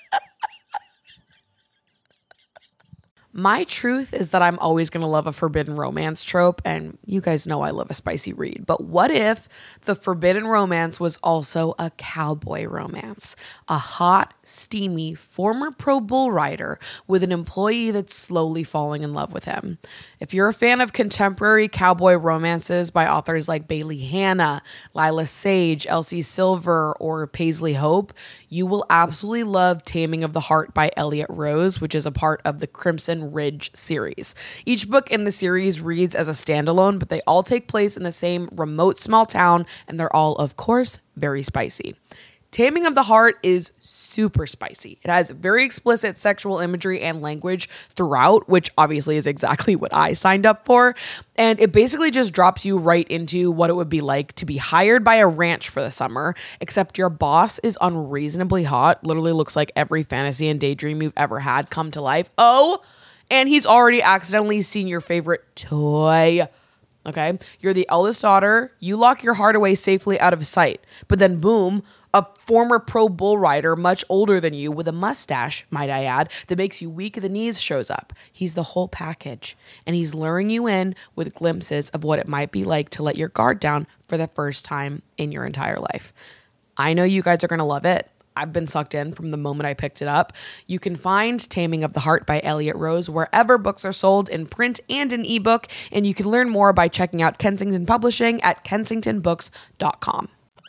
My truth is that I'm always going to love a forbidden romance trope, and you guys know I love a spicy read. But what if the forbidden romance was also a cowboy romance? A hot, steamy, former pro bull rider with an employee that's slowly falling in love with him. If you're a fan of contemporary cowboy romances by authors like Bailey Hanna, Lila Sage, Elsie Silver, or Paisley Hope, you will absolutely love Taming of the Heart by Elliot Rose, which is a part of the Crimson Ridge series. Each book in the series reads as a standalone, but they all take place in the same remote small town, and they're all, of course, very spicy. Taming of the Heart is super spicy. It has very explicit sexual imagery and language throughout, which obviously is exactly what I signed up for. And it basically just drops you right into what it would be like to be hired by a ranch for the summer, except your boss is unreasonably hot, literally looks like every fantasy and daydream you've ever had come to life. Oh, and he's already accidentally seen your favorite toy. Okay? You're the eldest daughter. You lock your heart away safely out of sight. But then boom, a former pro bull rider, much older than you, with a mustache, might I add, that makes you weak at the knees shows up. He's the whole package. And he's luring you in with glimpses of what it might be like to let your guard down for the first time in your entire life. I know you guys are going to love it. I've been sucked in from the moment I picked it up. You can find Taming of the Heart by Elliot Rose wherever books are sold in print and in ebook. And you can learn more by checking out Kensington Publishing at kensingtonbooks.com.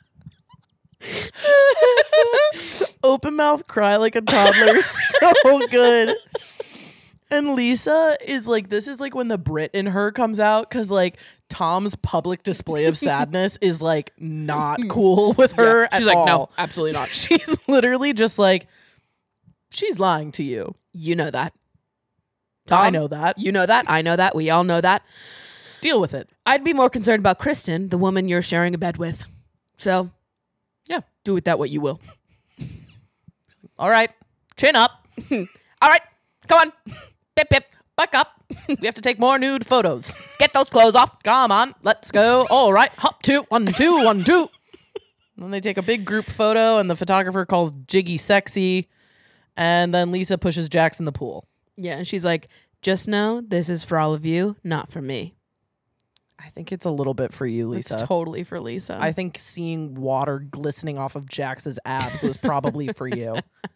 Open mouth cry like a toddler. So good. And Lisa is like, this is like when the Brit in her comes out, because like Tom's public display of sadness is like not cool with her. She's at like, all. no, absolutely not. She's literally just like, she's lying to you. You know that. I Tom, know that. You know that. I know that. We all know that. Deal with it. I'd be more concerned about Kristen, the woman you're sharing a bed with. So, Yeah. do with that what you will. All right. Chin up. All right, come on. Pip, pip. Back up. We have to take more nude photos. Get those clothes off. Come on. Let's go. All right. Hop 2, 1, 2, 1, 2. And then they take a big group photo, and the photographer calls Jiggy sexy. And then Lisa pushes Jax in the pool. Yeah, and she's like, just know this is for all of you, not for me. I think it's a little bit for you, Lisa. It's totally for Lisa. I think seeing water glistening off of Jax's abs was probably for you.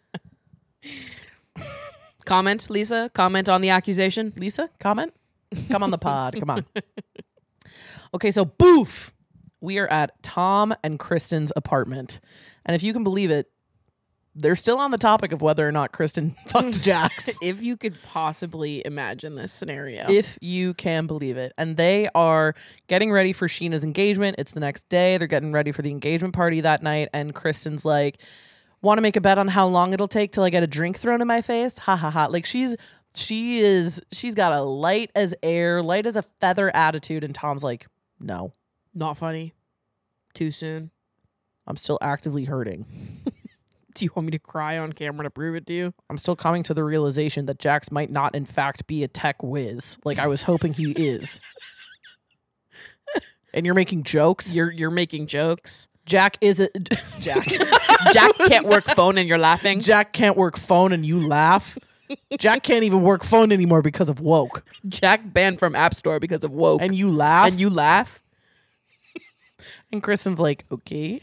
Comment, Lisa? Comment on the accusation? Lisa, comment? Come on the pod. Come on. Okay, so boof. We are at Tom and Kristen's apartment. And if you can believe it, they're still on the topic of whether or not Kristen fucked Jax. If you could possibly imagine this scenario. If you can believe it. And they are getting ready for Sheena's engagement. It's the next day. They're getting ready for the engagement party that night. And Kristen's like, want to make a bet on how long it'll take till I get a drink thrown in my face? Ha ha ha. Like she's got a light as air, light as a feather attitude. And Tom's like, no. Not funny. Too soon. I'm still actively hurting. Do you want me to cry on camera to prove it to you? I'm still coming to the realization that Jax might not, in fact, be a tech whiz. Like I was hoping he is. And you're making jokes? You're making jokes. Jack is a... Jack. Jack can't work phone and you're laughing. Jack can't work phone and you laugh. Jack can't even work phone anymore because of woke. Jack banned from App Store because of woke. And you laugh? And you laugh? And Kristen's like, okay.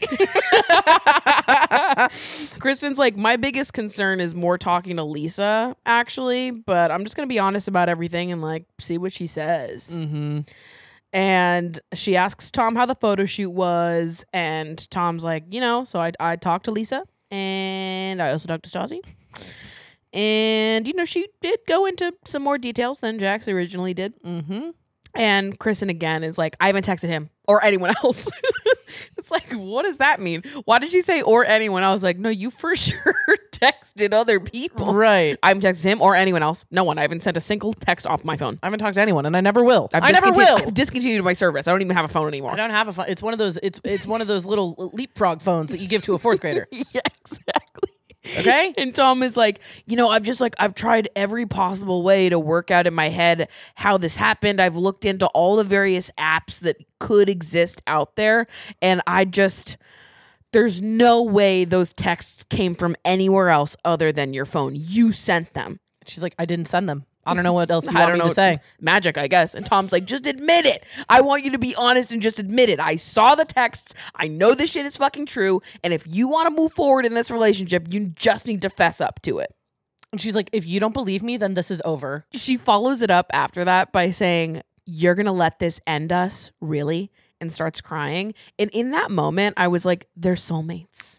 Kristen's like, my biggest concern is more talking to Lisa, actually, but I'm just going to be honest about everything and like see what she says. Mm-hmm. And she asks Tom how the photo shoot was, and Tom's like, so I talked to Lisa, and I also talked to Stassi. And, she did go into some more details than Jax originally did. Mm-hmm. And Kristen again is like, I haven't texted him or anyone else. It's like, what does that mean? Why did you say or anyone else? Like, no, you for sure texted other people. Right. I haven't texted him or anyone else. No one. I haven't sent a single text off my phone. I haven't talked to anyone, and I never will. I never will. I've discontinued my service. I don't even have a phone anymore. I don't have a phone. It's one of those. It's one of those little leapfrog phones that you give to a fourth grader. Yeah, exactly. Okay. And Tom is like, I've tried every possible way to work out in my head how this happened. I've looked into all the various apps that could exist out there. And there's no way those texts came from anywhere else other than your phone. You sent them. She's like, I didn't send them. I don't know what else you want me to say. Magic, I guess. And Tom's like, just admit it. I want you to be honest and just admit it. I saw the texts. I know this shit is fucking true. And if you want to move forward in this relationship, you just need to fess up to it. And she's like, if you don't believe me, then this is over. She follows it up after that by saying, you're going to let this end us? Really? And starts crying. And in that moment, I was like, they're soulmates.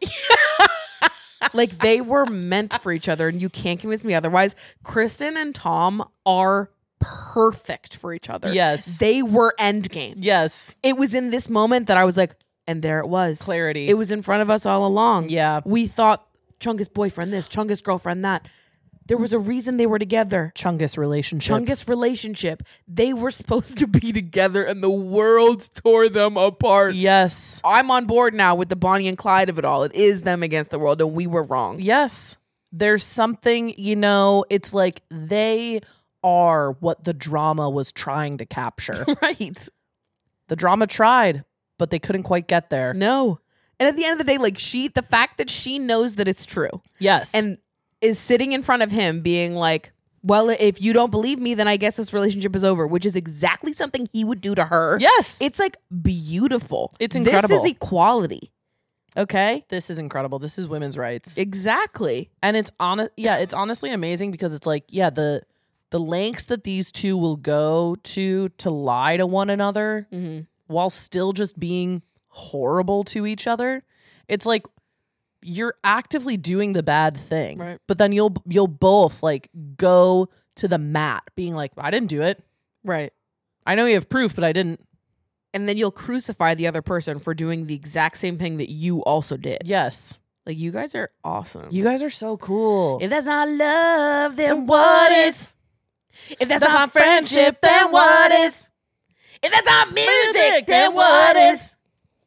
Like they were meant for each other, and you can't convince me otherwise. Kristen and Tom are perfect for each other. Yes. They were endgame. Yes. It was in this moment that I was like, and there it was. Clarity. It was in front of us all along. Yeah. We thought Chungus boyfriend this, Chungus girlfriend that. There was a reason they were together. Chungus relationship. They were supposed to be together and the world tore them apart. Yes. I'm on board now with the Bonnie and Clyde of it all. It is them against the world and we were wrong. Yes. There's something, it's like they are what the drama was trying to capture. Right. The drama tried, but they couldn't quite get there. No. And at the end of the day, like the fact that she knows that it's true. Yes. And is sitting in front of him being like, well, if you don't believe me, then I guess this relationship is over, which is exactly something he would do to her. Yes. It's like beautiful. It's incredible. This is equality. Okay? This is incredible. This is women's rights. Exactly. And it's it's honestly amazing because it's like, yeah, the lengths that these two will go to lie to one another while still just being horrible to each other. It's like you're actively doing the bad thing. Right. But then you'll both like go to the mat being like, I didn't do it. Right. I know you have proof, but I didn't. And then you'll crucify the other person for doing the exact same thing that you also did. Yes. Like, you guys are awesome. You guys are so cool. If that's not love, then what is? If that's That's not not friendship, then what is? If that's not music, then what is?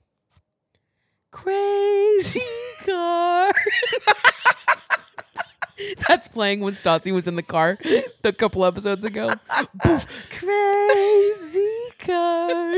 Crazy car. That's playing when Stassi was in the car a couple episodes ago. Boof. Crazy car.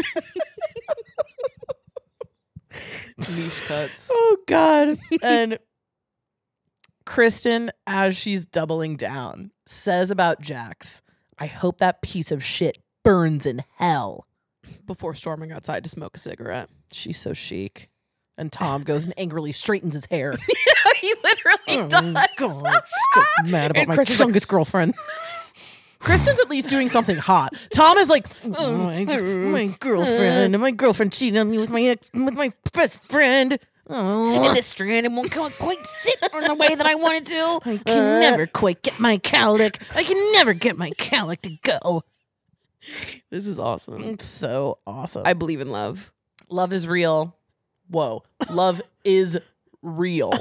Niche cuts. Oh God. And Kristen, as she's doubling down, says about Jax, I hope that piece of shit burns in hell. Before storming outside to smoke a cigarette. She's so chic. And Tom goes and angrily straightens his hair. He literally does. God, still mad about And my Kristen's like- youngest girlfriend. Kristen's at least doing something hot. Tom is like, my girlfriend, and my girlfriend cheated on me with my best friend. Oh, And this strand won't quite sit on the way that I wanted to. I can never quite get my cowlick. I can never get my cowlick to go. This is awesome. It's so awesome. I believe in love. Love is real. Whoa. Love is real.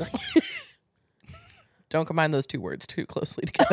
Don't combine those two words too closely together.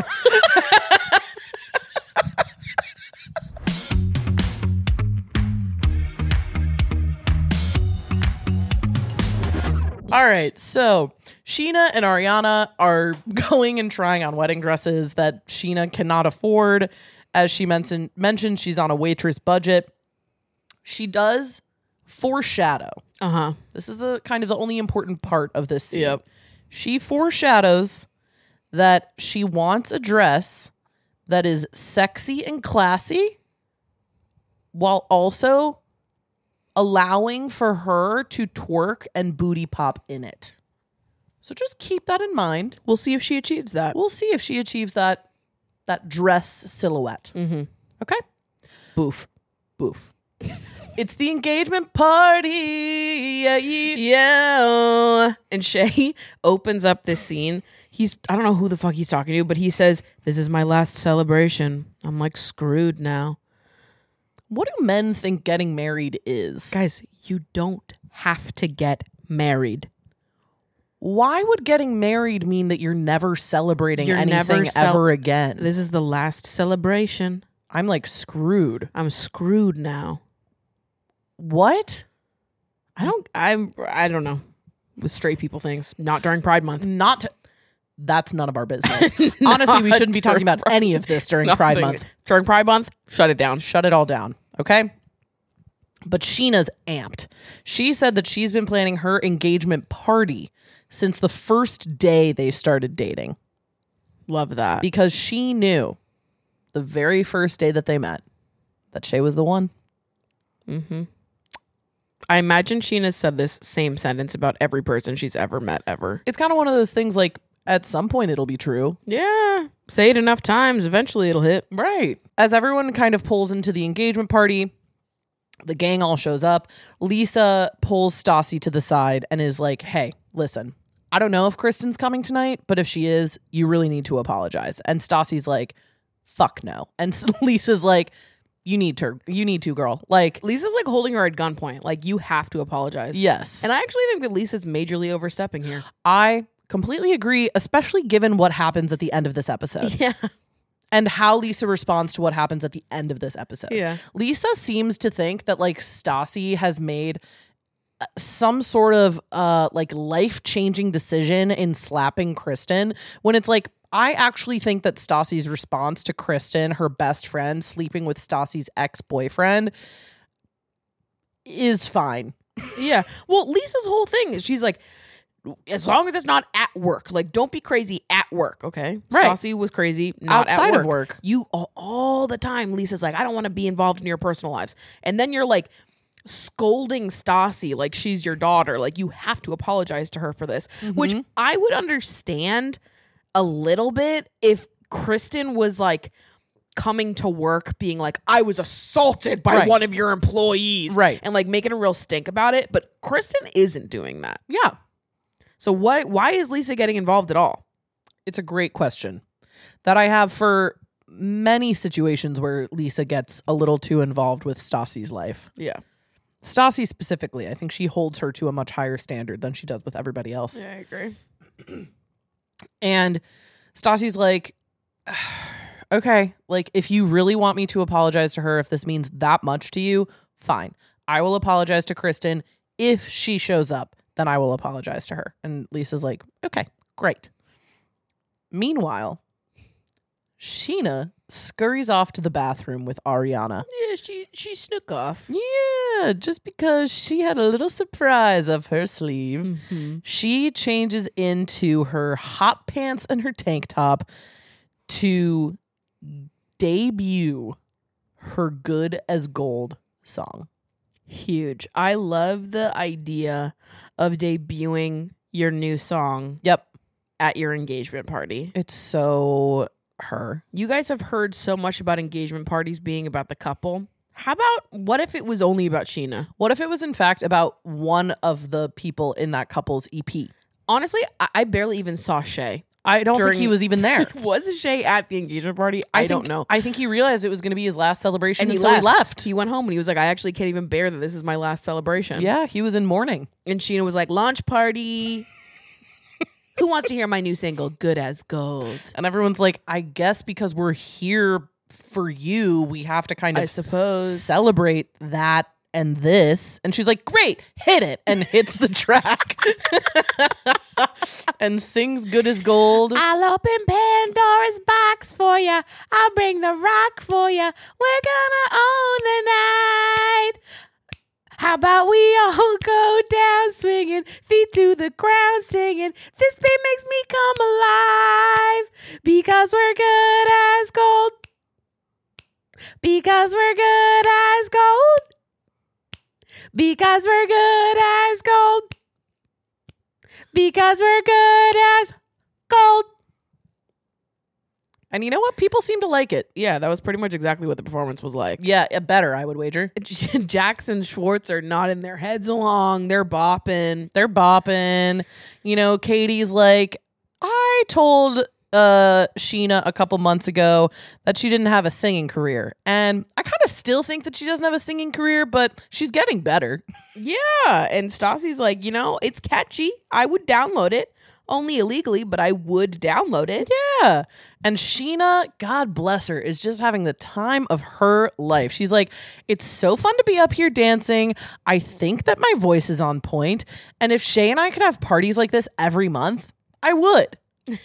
All right, so Sheena and Ariana are going and trying on wedding dresses that Sheena cannot afford. As she mentioned, she's on a waitress budget. She does foreshadow. Uh-huh. This is the kind of the only important part of this scene. Yep. She foreshadows that she wants a dress that is sexy and classy while also allowing for her to twerk and booty pop in it. So just keep that in mind. We'll see if she achieves that. We'll see if she achieves that dress silhouette. Mm-hmm. Okay? Boof. Boof. It's the engagement party. Yeah. And Shay opens up this scene. I don't know who the fuck he's talking to, but he says, "This is my last celebration. I'm like screwed now." What do men think getting married is? Guys, you don't have to get married. Why would getting married mean that you're never celebrating You're anything never ever again? This is the last celebration. I'm like screwed. I'm screwed now. What? I don't know. With straight people things. Not during Pride Month. That's none of our business. Honestly, we shouldn't be talking about any of this during Pride Month. During Pride Month, shut it down. Shut it all down, okay? But Sheena's amped. She said that she's been planning her engagement party since the first day they started dating Love that. because she knew the very first day that they met that Shay was the one. I imagine Sheena said this same sentence about every person she's ever met ever. It's kind of one of those things like at some point it'll be true. Yeah. Say it enough times, eventually it'll hit. Right. As everyone kind of pulls into the engagement party, the gang all shows up. Lisa pulls Stassi to the side and is like, hey, listen, I don't know if Kristen's coming tonight, but if she is, you really need to apologize. And Stassi's like, fuck no. And Lisa's like, you need to, girl. Like, Lisa's like holding her at gunpoint. Like, you have to apologize. yes. And I actually think that Lisa's majorly overstepping here. I completely agree, especially given what happens at the end of this episode. Yeah. And how Lisa responds to what happens at the end of this episode. Yeah. Lisa seems to think that like Stassi has made some sort of like life-changing decision in slapping Kristen, when it's like, I actually think that Stassi's response to Kristen, her best friend, sleeping with Stassi's ex-boyfriend is fine. Yeah. Well, Lisa's whole thing is she's like, as long as it's not at work, like don't be crazy at work, okay? Right. Stassi was crazy not Outside at of work. You all the time, Lisa's like, I don't want to be involved in your personal lives. And then you're like, scolding Stassi like she's your daughter. Like, you have to apologize to her for this, which I would understand a little bit if Kristen was like coming to work being like, I was assaulted by one of your employees. Right. And like making a real stink about it. But Kristen isn't doing that. Yeah. So why is Lisa getting involved at all? It's a great question that I have for many situations where Lisa gets a little too involved with Stassi's life. Yeah. Stassi specifically, I think she holds her to a much higher standard than she does with everybody else. Yeah, I agree. And Stassi's like, okay, like if you really want me to apologize to her, if this means that much to you, fine. I will apologize to Kristen. If she shows up, then I will apologize to her. And Lisa's like, okay, great. Meanwhile, Sheena scurries off to the bathroom with Ariana. Yeah, she snook off. Yeah, just because she had a little surprise up her sleeve. She changes into her hot pants and her tank top to debut her Good as Gold song. Huge. I love the idea of debuting your new song Yep. at your engagement party. It's so her. You guys have heard so much about engagement parties being about the couple. How about, what if it was only about Sheena? What if it was in fact about one of the people in that couple's EP? Honestly, I barely even saw Shay. I don't think During- he was even there. Was Shay at the engagement party? I don't know. I think he realized it was going to be his last celebration, And so he left. He went home and he was like, I actually can't even bear that this is my last celebration. Yeah, he was in mourning. And Sheena was like, launch party. Who wants to hear my new single, Good as Gold? And everyone's like, I guess because we're here for you, we have to kind I of suppose. celebrate that and this. And she's like, great, hit it. And hits the track and sings Good as Gold. I'll open Pandora's box for ya. I'll bring the rock for ya. We're gonna own the night. How about we all go down swinging, feet to the ground singing. This beat makes me come alive because we're good as gold. Because we're good as gold. Because we're good as gold. Because we're good as gold. And you know what? People seem to like it. Yeah, that was pretty much exactly what the performance was like. Yeah, better, I would wager. Jackson Schwartz are nodding their heads along. They're bopping. They're bopping. You know, Katie's like, I told Sheena a couple months ago that she didn't have a singing career. And I kind of still think that she doesn't have a singing career, but she's getting better. Yeah. And Stassi's like, you know, it's catchy. I would download it. Only illegally, but I would download it. Yeah. And Sheena, God bless her, is just having the time of her life. She's like, it's so fun to be up here dancing. I think that my voice is on point. And if Shay and I could have parties like this every month, I would.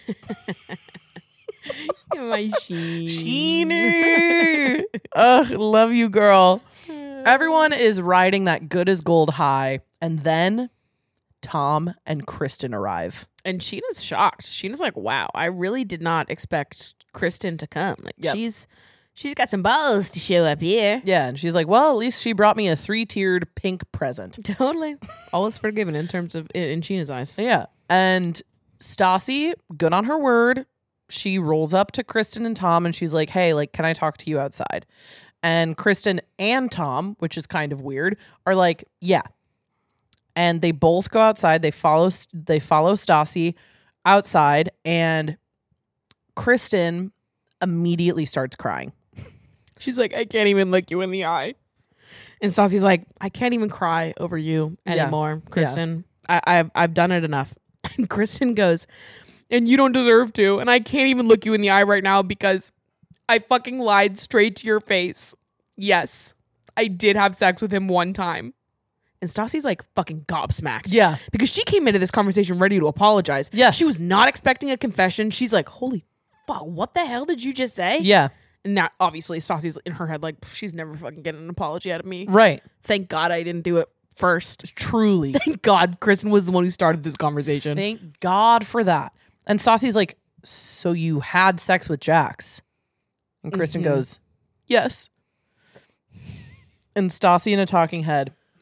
My Sheener. Ugh, love you, girl. Everyone is riding that Good as Gold high. And then Tom and Kristen arrive. And Sheena's shocked. Sheena's like, wow, I really did not expect Kristen to come. Like, Yep. she's got some balls to show up here. Yeah, and she's like, well, at least she brought me a 3-tiered pink present. Totally. All is forgiven in terms of, in Sheena's eyes. Yeah. And Stassi, good on her word, she rolls up to Kristen and Tom and she's like, hey, like, can I talk to you outside? And Kristen and Tom, which is kind of weird, are like, yeah. And they both go outside. They follow Stassi outside, and Kristen immediately starts crying. She's like, I can't even look you in the eye. And Stassi's like, I can't even cry over you anymore, Kristen. I've done it enough. And Kristen goes, and you don't deserve to. And I can't even look you in the eye right now because I fucking lied straight to your face. Yes, I did have sex with him one time. And Stassi's like fucking gobsmacked. Yeah. Because she came into this conversation ready to apologize. Yes. She was not expecting a confession. She's like, holy fuck, what the hell did you just say? Yeah. And now, obviously, Stassi's in her head like, she's never fucking getting an apology out of me. Right. Thank God I didn't do it first. Truly. Thank God Kristen was the one who started this conversation. Thank God for that. And Stassi's like, so you had sex with Jax? And Kristen goes, yes. And Stassi in a talking head,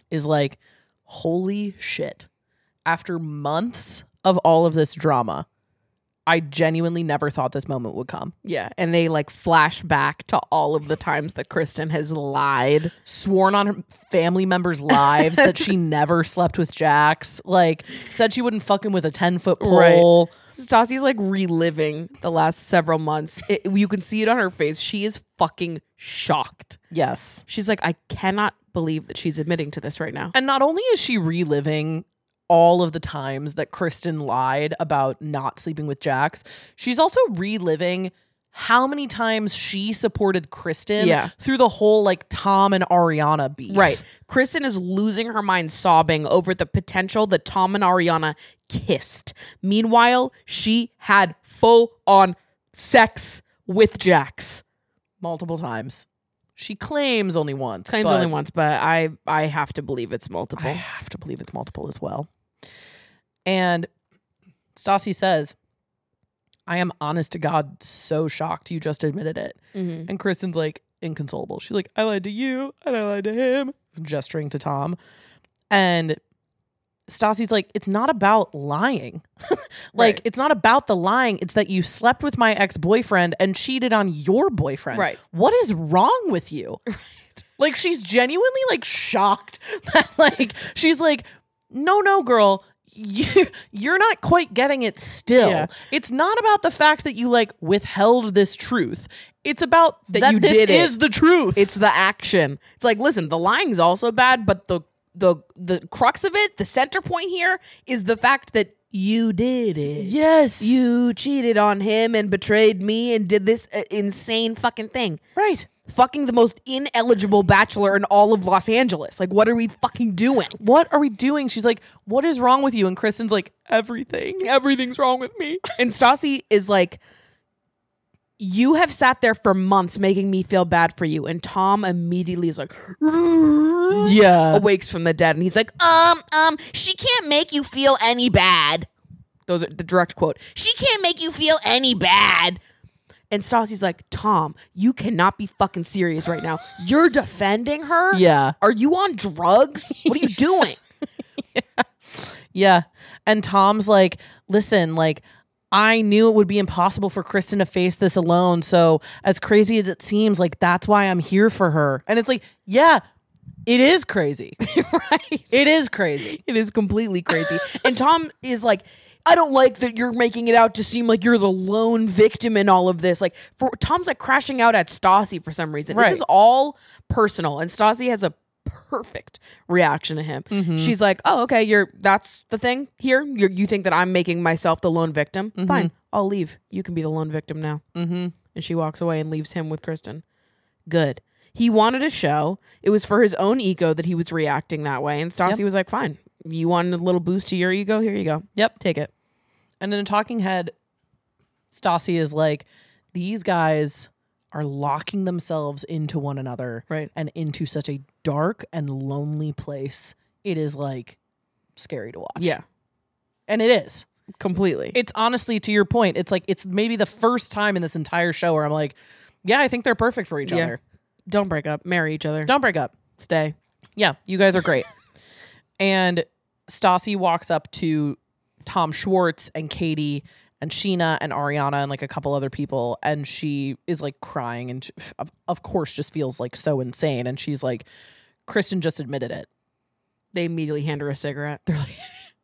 is like, holy shit. After months of all of this drama, I genuinely never thought this moment would come. Yeah. And they like flash back to all of the times that Kristen has lied. Sworn on her family members' lives that she never slept with Jax. Like, said she wouldn't fuck him with a 10-foot pole. Stassi's like reliving the last several months. You can see it on her face. She is fucking shocked. Yes. She's like, I cannot believe that she's admitting to this right now. And not only is she reliving all of the times that Kristen lied about not sleeping with Jax, she's also reliving how many times she supported Kristen through the whole like Tom and Ariana beef. Right. Kristen is losing her mind sobbing over the potential that Tom and Ariana kissed. Meanwhile, she had full on sex with Jax. Multiple times. She claims only once. Claims only once, but I have to believe it's multiple. I have to believe it's multiple as well. And Stassi says, I am honest to God so shocked you just admitted it. Mm-hmm. And Kristen's like inconsolable. She's like, I lied to you and I lied to him, gesturing to Tom. And Stassi's like, it's not about lying. Right. It's not about the lying. It's that you slept with my ex-boyfriend and cheated on your boyfriend. Right. What is wrong with you? Right. Like, she's genuinely like shocked that like, she's like, no, girl, you're not quite getting it still. Yeah. It's not about the fact that you like withheld this truth. It's about that you did is the truth. It's the action. It's like, listen, the lying's also bad, but the crux of it, the center point here is the fact that you did it. Yes. You cheated on him and betrayed me and did this insane fucking thing. Right. Fucking the most ineligible bachelor in all of Los Angeles. Like, what are we fucking doing? What are we doing? She's like, what is wrong with you? And Kristen's like, everything. Everything's wrong with me. And Stassi is like, you have sat there for months making me feel bad for you. And Tom immediately is like, awakes from the dead. And he's like, she can't make you feel any bad. Those are the direct quote. She can't make you feel any bad. And Stassi's like, Tom, you cannot be fucking serious right now. You're defending her? Yeah. Are you on drugs? What are you doing? Yeah. And Tom's like, listen, like, I knew it would be impossible for Kristen to face this alone. So as crazy as it seems, like, that's why I'm here for her. And it's like, yeah, it is crazy. Right. It is crazy. It is completely crazy. And Tom is like, I don't like that you're making it out to seem like you're the lone victim in all of this. Like, Tom's like crashing out at Stassi for some reason. Right. This is all personal, and Stassi has a perfect reaction to him. Mm-hmm. She's like, "Oh, okay, that's the thing here. You think that I'm making myself the lone victim? Mm-hmm. Fine, I'll leave. You can be the lone victim now." Mm-hmm. And she walks away and leaves him with Kristen. Good. He wanted a show. It was for his own ego that he was reacting that way, and Stassi was like, "Fine. You wanted a little boost to your ego? Here you go. Yep, take it." And in a talking head, Stassi is like, these guys are locking themselves into one another, right, and into such a dark and lonely place. It is like scary to watch. Yeah. And it is. Completely. It's honestly, to your point, it's like, it's maybe the first time in this entire show where I'm like, yeah, I think they're perfect for each other. Don't break up. Marry each other. Don't break up. Stay. Yeah, you guys are great. And Stassi walks up to Tom Schwartz and Katie and Sheena and Ariana and like a couple other people, and she is like crying and of course just feels like so insane. And she's like, Kristen just admitted it. They immediately hand her a cigarette. They're like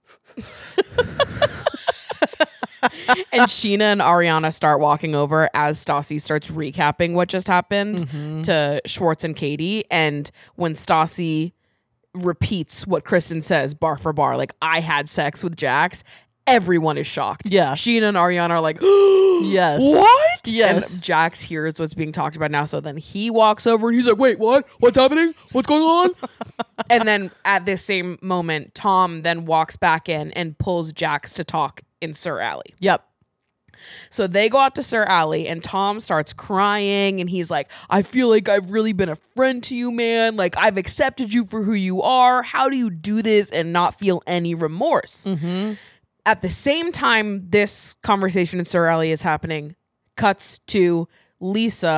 and Sheena and Ariana start walking over as Stassi starts recapping what just happened to Schwartz and Katie. And when Stassi repeats what Kristen says bar for bar, like, I had sex with Jax, everyone is shocked. Yeah. Sheena and Ariana are like, yes. What? Yes. And Jax hears what's being talked about now. So then he walks over and he's like, wait, what? What's happening? What's going on? And then at this same moment, Tom then walks back in and pulls Jax to talk in Sir Alley. Yep. So they go out to Sir Alley and Tom starts crying and he's like, I feel like I've really been a friend to you, man. Like, I've accepted you for who you are. How do you do this and not feel any remorse? Mm-hmm. At the same time this conversation in Sir Alley is happening, cuts to Lisa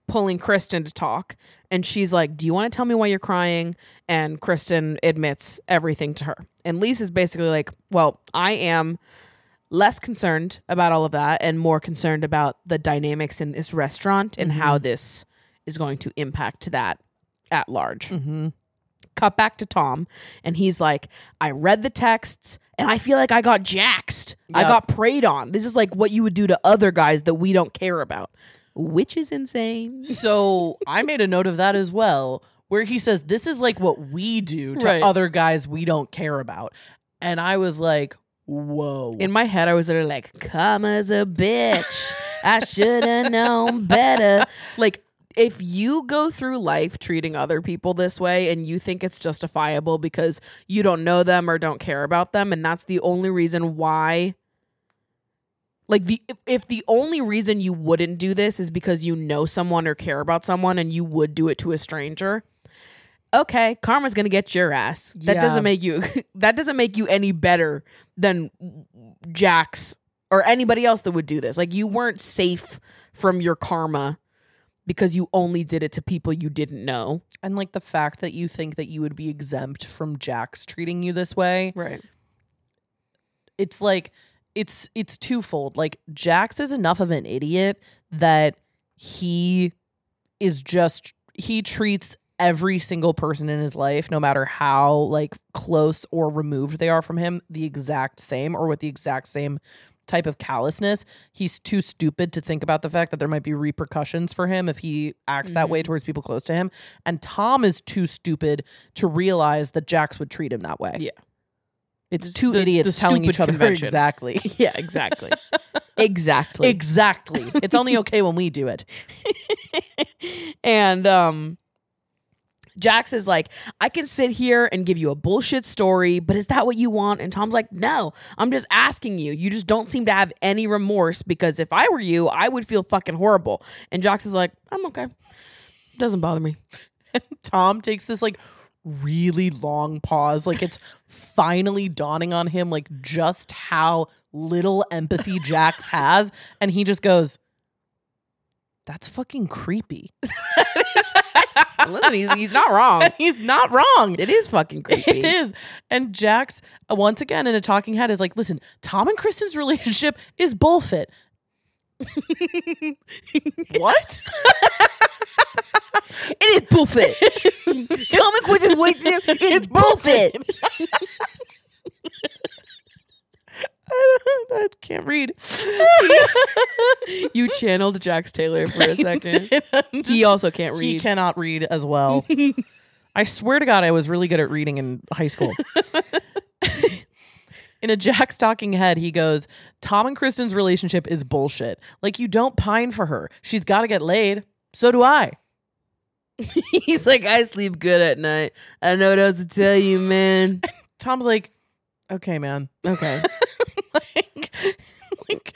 pulling Kristen to talk. And she's like, do you want to tell me why you're crying? And Kristen admits everything to her. And Lisa's basically like, well, I am less concerned about all of that and more concerned about the dynamics in this restaurant and how this is going to impact that at large. Cut back to Tom, and he's like, I read the texts and I feel like I got jaxed. I got preyed on. This is like what you would do to other guys that we don't care about, which is insane. So I made a note of that as well, where he says, this is like what we do to Right. other guys we don't care about. And I was like, whoa. In my head, I was literally like, Karma's a bitch. I should have known better. Like, if you go through life treating other people this way and you think it's justifiable because you don't know them or don't care about them, and that's the only reason why, like, if the only reason you wouldn't do this is because you know someone or care about someone and you would do it to a stranger, okay, karma's gonna get your ass. That Yeah. doesn't make you any better than Jax or anybody else that would do this. Like, you weren't safe from your karma because you only did it to people you didn't know. And like the fact that you think that you would be exempt from Jax treating you this way, Right. it's like it's twofold. Like, Jax is enough of an idiot that he treats every single person in his life, no matter how like close or removed they are from him, the exact same or with the exact same type of callousness. He's too stupid to think about the fact that there might be repercussions for him if he acts that way towards people close to him. And Tom is too stupid to realize that Jax would treat him that way. Yeah. It's two the idiots telling stupid each other convention. exactly. Yeah, exactly. Exactly. Exactly. It's only okay when we do it. And Jax is like, I can sit here and give you a bullshit story, but is that what you want? And Tom's like, no, I'm just asking you. You just don't seem to have any remorse, because if I were you, I would feel fucking horrible. And Jax is like, I'm okay. Doesn't bother me. Tom takes this like really long pause, like it's finally dawning on him like just how little empathy Jax has, and he just goes, that's fucking creepy. Listen, he's not wrong. And he's not wrong. It is fucking creepy. It is. And Jax, once again in a talking head, is like, listen, Tom and Kristen's relationship is bullshit. What? It is bullshit. Tom and Kristen's relationship is bullshit. I can't read. You channeled Jax Taylor for a second. He He also can't read. He cannot read as well. I swear to God, I was really good at reading in high school. In a Jax talking head, he goes, Tom and Kristen's relationship is bullshit. Like, you don't pine for her. She's got to get laid. So do I. He's like, I sleep good at night. I don't know what else to tell you, man. Tom's like, okay, man. Okay. like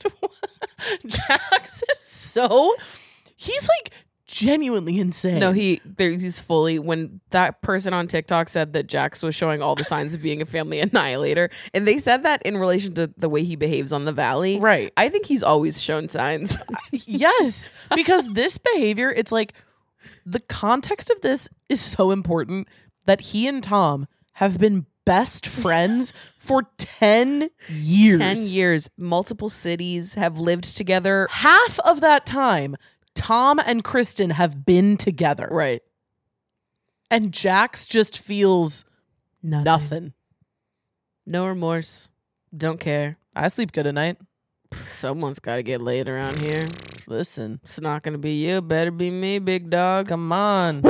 Jax is so, he's like genuinely insane. No, he's fully, when that person on TikTok said that Jax was showing all the signs of being a family annihilator, and they said that in relation to the way he behaves on the Valley. Right. I think he's always shown signs. Yes, because this behavior, it's like the context of this is so important that he and Tom have been best friends for 10 years. 10 years, multiple cities, have lived together. Half of that time, Tom and Kristen have been together. Right. And Jax just feels nothing. No remorse. Don't care. I sleep good at night. Someone's got to get laid around here. Listen, It's not going to be you. Better be me, big dog. come on.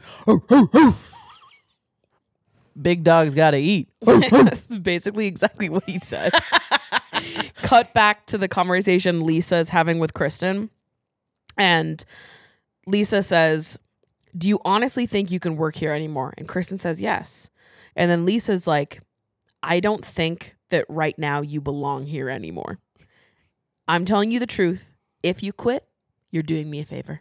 Big dog's got to eat. That's basically exactly what he said. Cut back to the conversation Lisa's having with Kristen. And Lisa says, do you honestly think you can work here anymore? And Kristen says, yes. And then Lisa's like, I don't think that right now you belong here anymore. I'm telling you the truth. If you quit, you're doing me a favor.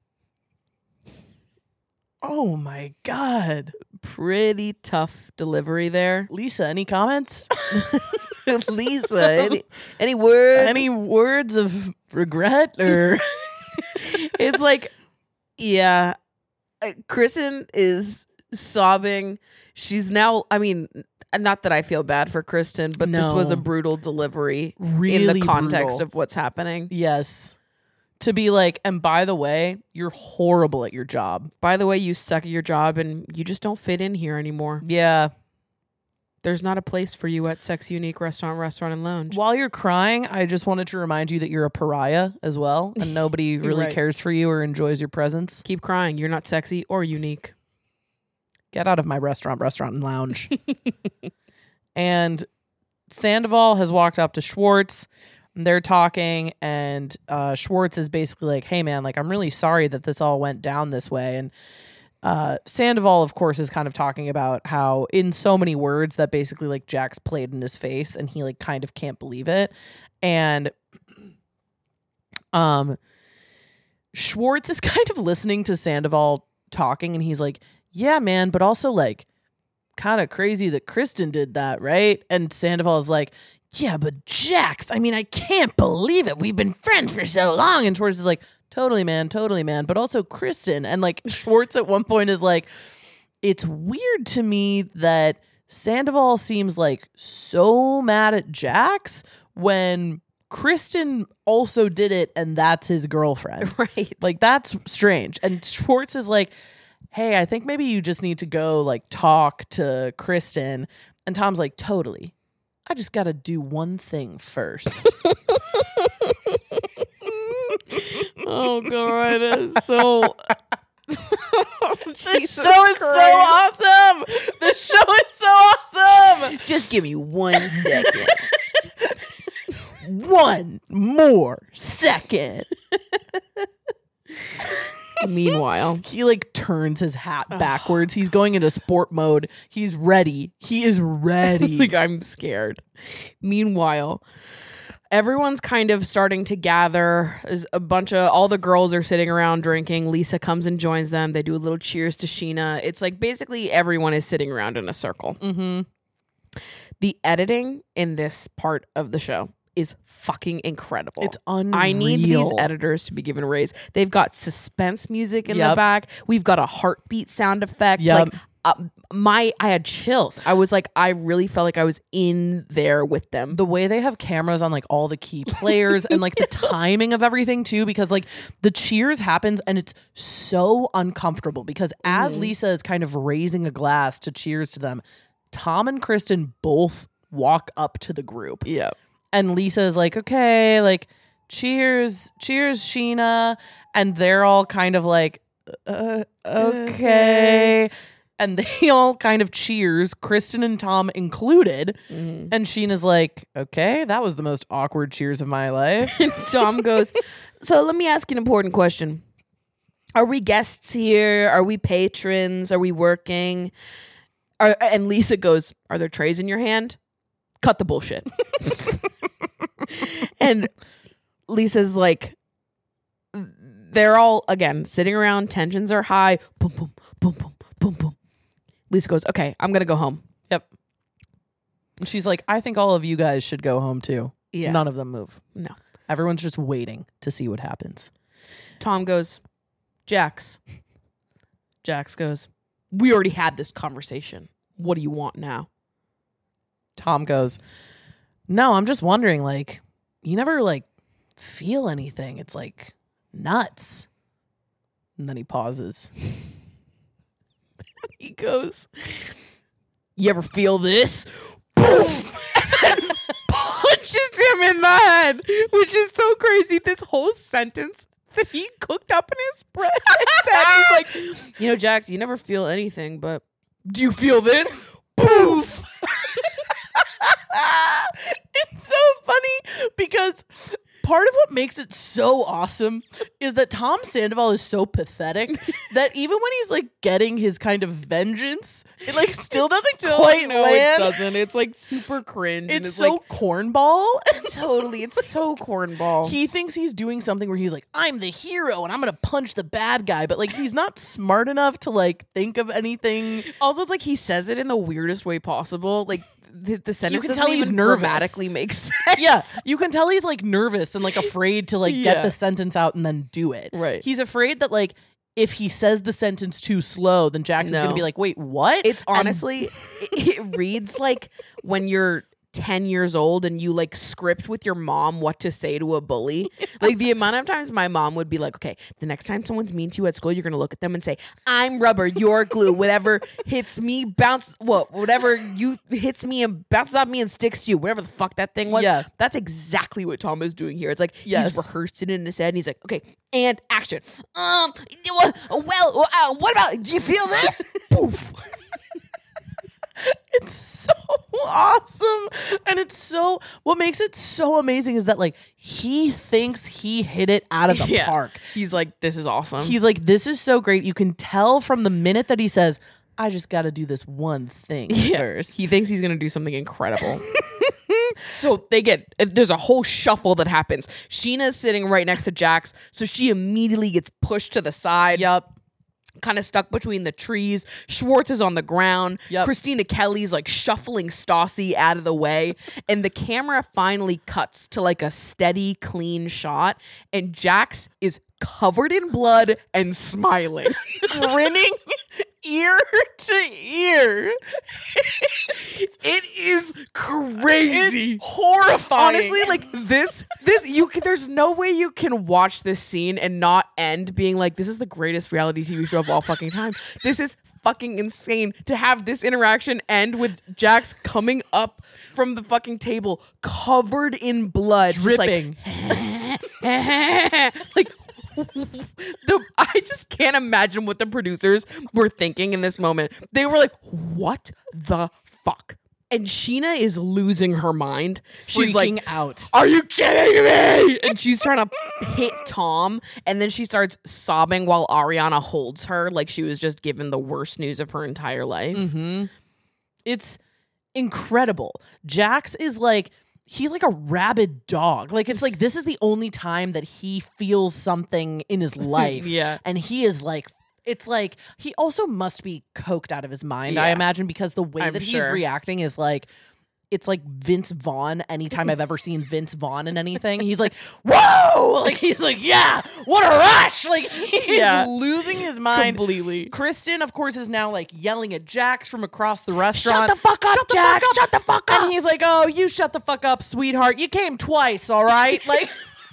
Oh my God. Pretty tough delivery there. Lisa, any comments? Lisa, any words? Any words of regret or It's like, Yeah. Kristen is sobbing. She's now, I mean, not that I feel bad for Kristen, but this was a brutal delivery Really in the context brutal. of what's happening. Yes. To be like, and by the way, you're horrible at your job. By the way, you suck at your job and you just don't fit in here anymore. Yeah. There's not a place for you at Sex Unique Restaurant and Lounge. While you're crying, I just wanted to remind you that you're a pariah as well, and nobody really Right. cares for you or enjoys your presence. Keep crying. You're not sexy or unique. Get out of my restaurant and lounge. And Sandoval has walked up to Schwartz. They're talking, and Schwartz is basically like, hey, man, like, I'm really sorry that this all went down this way. And Sandoval, of course, is kind of talking about how in so many words that basically like Jax played in his face and he like kind of can't believe it. And Schwartz is kind of listening to Sandoval talking, and he's like, yeah, man, but also like kind of crazy that Kristen did that, right? And Sandoval is like, yeah, but Jax, I mean, I can't believe it. We've been friends for so long. And Schwartz is like, totally, man. But also Kristen. And like Schwartz at one point is like, it's weird to me that Sandoval seems like so mad at Jax when Kristen also did it and that's his girlfriend. Right. Like, that's strange. And Schwartz is like, hey, I think maybe you just need to go like talk to Kristen. And Tom's like, totally. I just got to do one thing first. Oh, God. So. The show is so awesome. The show is so awesome. Just give me 1 second. One more second. Meanwhile, He like turns his hat backwards. He's going into sport mode. He's ready. He is ready. like I'm scared. Meanwhile, everyone's kind of starting to gather. There's a bunch of all the girls are sitting around drinking. Lisa comes and joins them. They do a little cheers to Sheena. It's like basically everyone is sitting around in a circle. Mm-hmm. The editing in this part of the show is fucking incredible. It's unreal. I need these editors to be given a raise. They've got suspense music in the Yep. back. We've got a heartbeat sound effect. Yep. Like I had chills. I was like, I really felt like I was in there with them. The way they have cameras on like all the key players and like the timing of everything too, because like the cheers happens and it's so uncomfortable because as Lisa is kind of raising a glass to cheers to them, Tom and Kristen both walk up to the group. Yeah. And Lisa is like, okay, like, cheers, Sheena. And they're all kind of like, okay. And they all kind of cheers, Kristen and Tom included. And Sheena's like, okay, that was the most awkward cheers of my life. Tom goes, so let me ask you an important question. Are we guests here? Are we patrons? Are we working? And Lisa goes, are there trays in your hand? Cut the bullshit. And Lisa's like, they're all, again, sitting around. Tensions are high. Boom, boom, boom, boom, boom, boom. Lisa goes, okay, I'm going to go home. Yep. And she's like, I think all of you guys should go home too. Yeah. None of them move. No. Everyone's just waiting to see what happens. Tom goes, Jax. Jax goes, we already had this conversation. What do you want now? Tom goes, no, I'm just wondering, like, you never, like, feel anything. It's, like, nuts. And then he pauses. He goes, you ever feel this? Boom! Punches him in the head, which is so crazy. This whole sentence that he cooked up in his he's like, you know, Jax, you never feel anything, but do you feel this? Poof! It's so funny because part of what makes it so awesome is that Tom Sandoval is so pathetic that even when he's like getting his kind of vengeance, it like still doesn't quite no, land. it doesn't. It's like super cringe. and It's so like, cornball. totally. It's so cornball. He thinks he's doing something where he's like, I'm the hero and I'm gonna punch the bad guy, but like he's not smart enough to like think of anything. Also, it's like he says it in the weirdest way possible. Like the sentence can doesn't tell he's even nervous. grammatically make sense. Yeah, you can tell he's like nervous and like afraid to like Yeah. get the sentence out and then do it. Right. He's afraid that like if he says the sentence too slow, then Jax is going to No. be like, wait, what? It's And- honestly, it reads like when you're 10 years old and you like script with your mom what to say to a bully. Like the amount of times my mom would be like, okay, the next time someone's mean to you at school, you're going to look at them and say, I'm rubber, you're glue. Whatever hits me, whatever you hits me and bounces off me and sticks to you, whatever the fuck that thing was. Yeah. That's exactly what Tom is doing here. It's like Yes. he's rehearsed it in his head and he's like, okay, and action. What about, do you feel this? Poof. It's so awesome. And it's so, what makes it so amazing is that like he thinks he hit it out of the Yeah. park. He's like, this is awesome. He's like, this is so great. You can tell from the minute that he says, I just got to do this one thing first. He thinks he's going to do something incredible. So there's a whole shuffle that happens. Sheena's sitting right next to Jax, so she immediately gets pushed to the side. Yep. Kind of stuck between the trees. Schwartz is on the ground. Yep. Christina Kelly's like shuffling Stassi out of the way. And the camera finally cuts to like a steady, clean shot. And Jax is covered in blood and smiling, grinning ear to ear. It is crazy. It's horrifying. Honestly, like this there's no way you can watch this scene and not end being like, this is the greatest reality TV show of all fucking time. This is fucking insane to have this interaction end with Jax coming up from the fucking table covered in blood, just like, dripping. like I just can't imagine what the producers were thinking in this moment. They were like, what the fuck? And Sheena is losing her mind. She's Freaking like, out. are you kidding me? And she's trying to hit Tom. And then she starts sobbing while Ariana holds her like she was just given the worst news of her entire life. Mm-hmm. It's incredible. Jax is like, he's like a rabid dog. Like, it's like, this is the only time that he feels something in his life. Yeah. And he is like, it's like, he also must be coked out of his mind, I Yeah. imagine, because the way I'm that he's sure. reacting is like, it's like Vince Vaughn. Anytime I've ever seen Vince Vaughn in anything, he's like, whoa! Like, he's like, yeah, what a rush! Like, he's Yeah. losing his mind. Completely. Kristen, of course, is now like yelling at Jax from across the restaurant. Shut the fuck up, Jax! Shut the fuck up! And he's like, oh, you shut the fuck up, sweetheart. You came twice, all right? Like,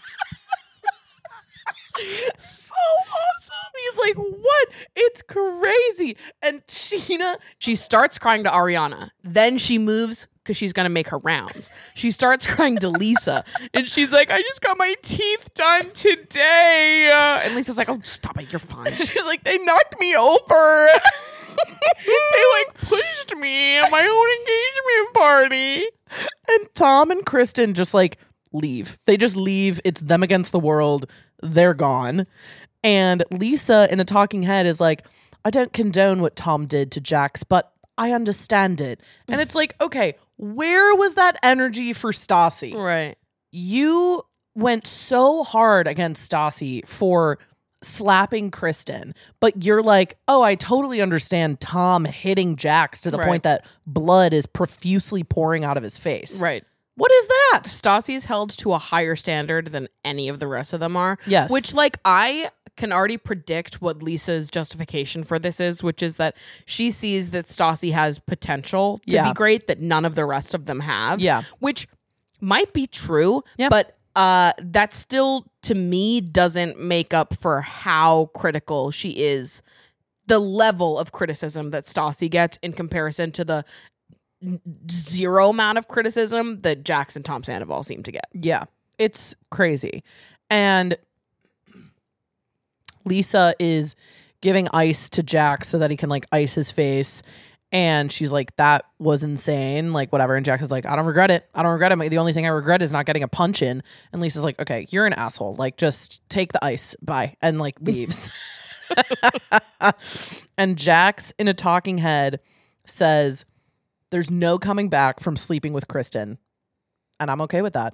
so awesome. He's like, what? It's crazy. And Sheena, She starts crying to Ariana. Then she moves because she's going to make her rounds. She starts crying to Lisa. And she's like, I just got my teeth done today. And Lisa's like, oh, stop it. You're fine. she's like, they knocked me over. They like pushed me at my own engagement party. And Tom and Kristen just like leave. They just leave. It's them against the world. They're gone. And Lisa in a talking head is like, I don't condone what Tom did to Jax, but I understand it. And it's like, okay, where was that energy for Stassi? Right. You went so hard against Stassi for slapping Kristen, but you're like, oh, I totally understand Tom hitting Jax to the Right. point that blood is profusely pouring out of his face. Right. What is that? Stassi's held to a higher standard than any of the rest of them are. Yes. Which, like, I can already predict what Lisa's justification for this is, which is that she sees that Stassi has potential to Yeah. be great that none of the rest of them have. Yeah. Which might be true, Yeah. but that still, to me, doesn't make up for how critical she is, the level of criticism that Stassi gets in comparison to the zero amount of criticism that Jax and Tom Sandoval seem to get. Yeah, it's crazy. And Lisa is giving ice to Jax so that he can like ice his face. And she's like, that was insane. Like, whatever. And Jax is like, I don't regret it. I don't regret it. The only thing I regret is not getting a punch in. And Lisa's like, okay, you're an asshole. Like, just take the ice. Bye. And like leaves. And Jax in a talking head says, there's no coming back from sleeping with Kristen. And I'm okay with that.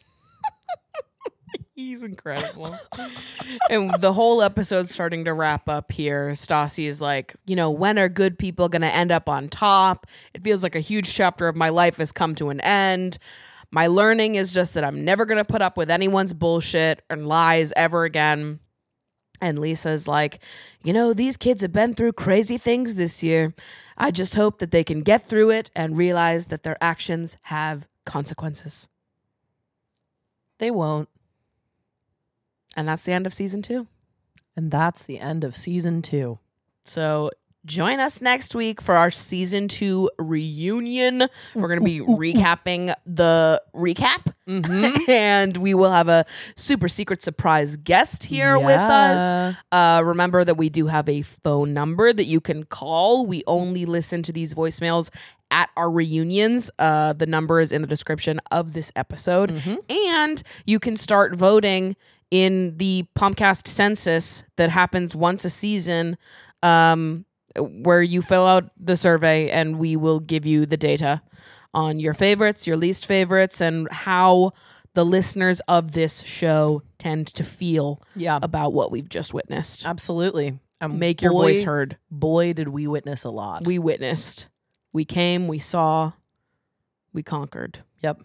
He's incredible. And the whole episode's starting to wrap up here. Stassi is like, you know, when are good people going to end up on top? It feels like a huge chapter of my life has come to an end. My learning is just that I'm never going to put up with anyone's bullshit and lies ever again. And Lisa's like, you know, these kids have been through crazy things this year. I just hope that they can get through it and realize that their actions have consequences. They won't. And that's the end of season 2. And that's the end of season 2. So join us next week for our season 2 reunion. We're going to be recapping the recap. And we will have a super secret surprise guest here with us. Remember that we do have a phone number that you can call. We only listen to these voicemails at our reunions. The number is in the description of this episode. And you can start voting in the Pumpcast census that happens once a season, where you fill out the survey and we will give you the data on your favorites, your least favorites, and how the listeners of this show tend to feel about what we've just witnessed. Absolutely. Make your voice heard. Boy, did we witness a lot. We witnessed. We came, we saw, we conquered. Yep.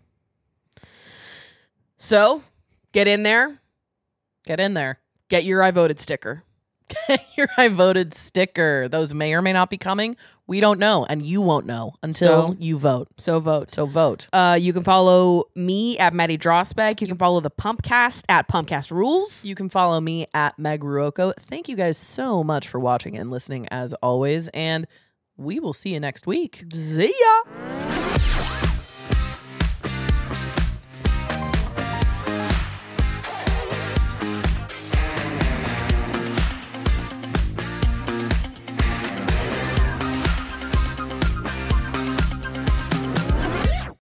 So, get in there. Get in there. Get your I voted sticker. Your I voted sticker. Those may or may not be coming. We don't know. And you won't know until you vote. So vote. So vote. You can follow me at Maddie Drossbag. You can follow the Pumpcast at Pumpcast Rules. You can follow me at Meg Ruocco. Thank you guys so much for watching and listening as always. And we will see you next week. See ya.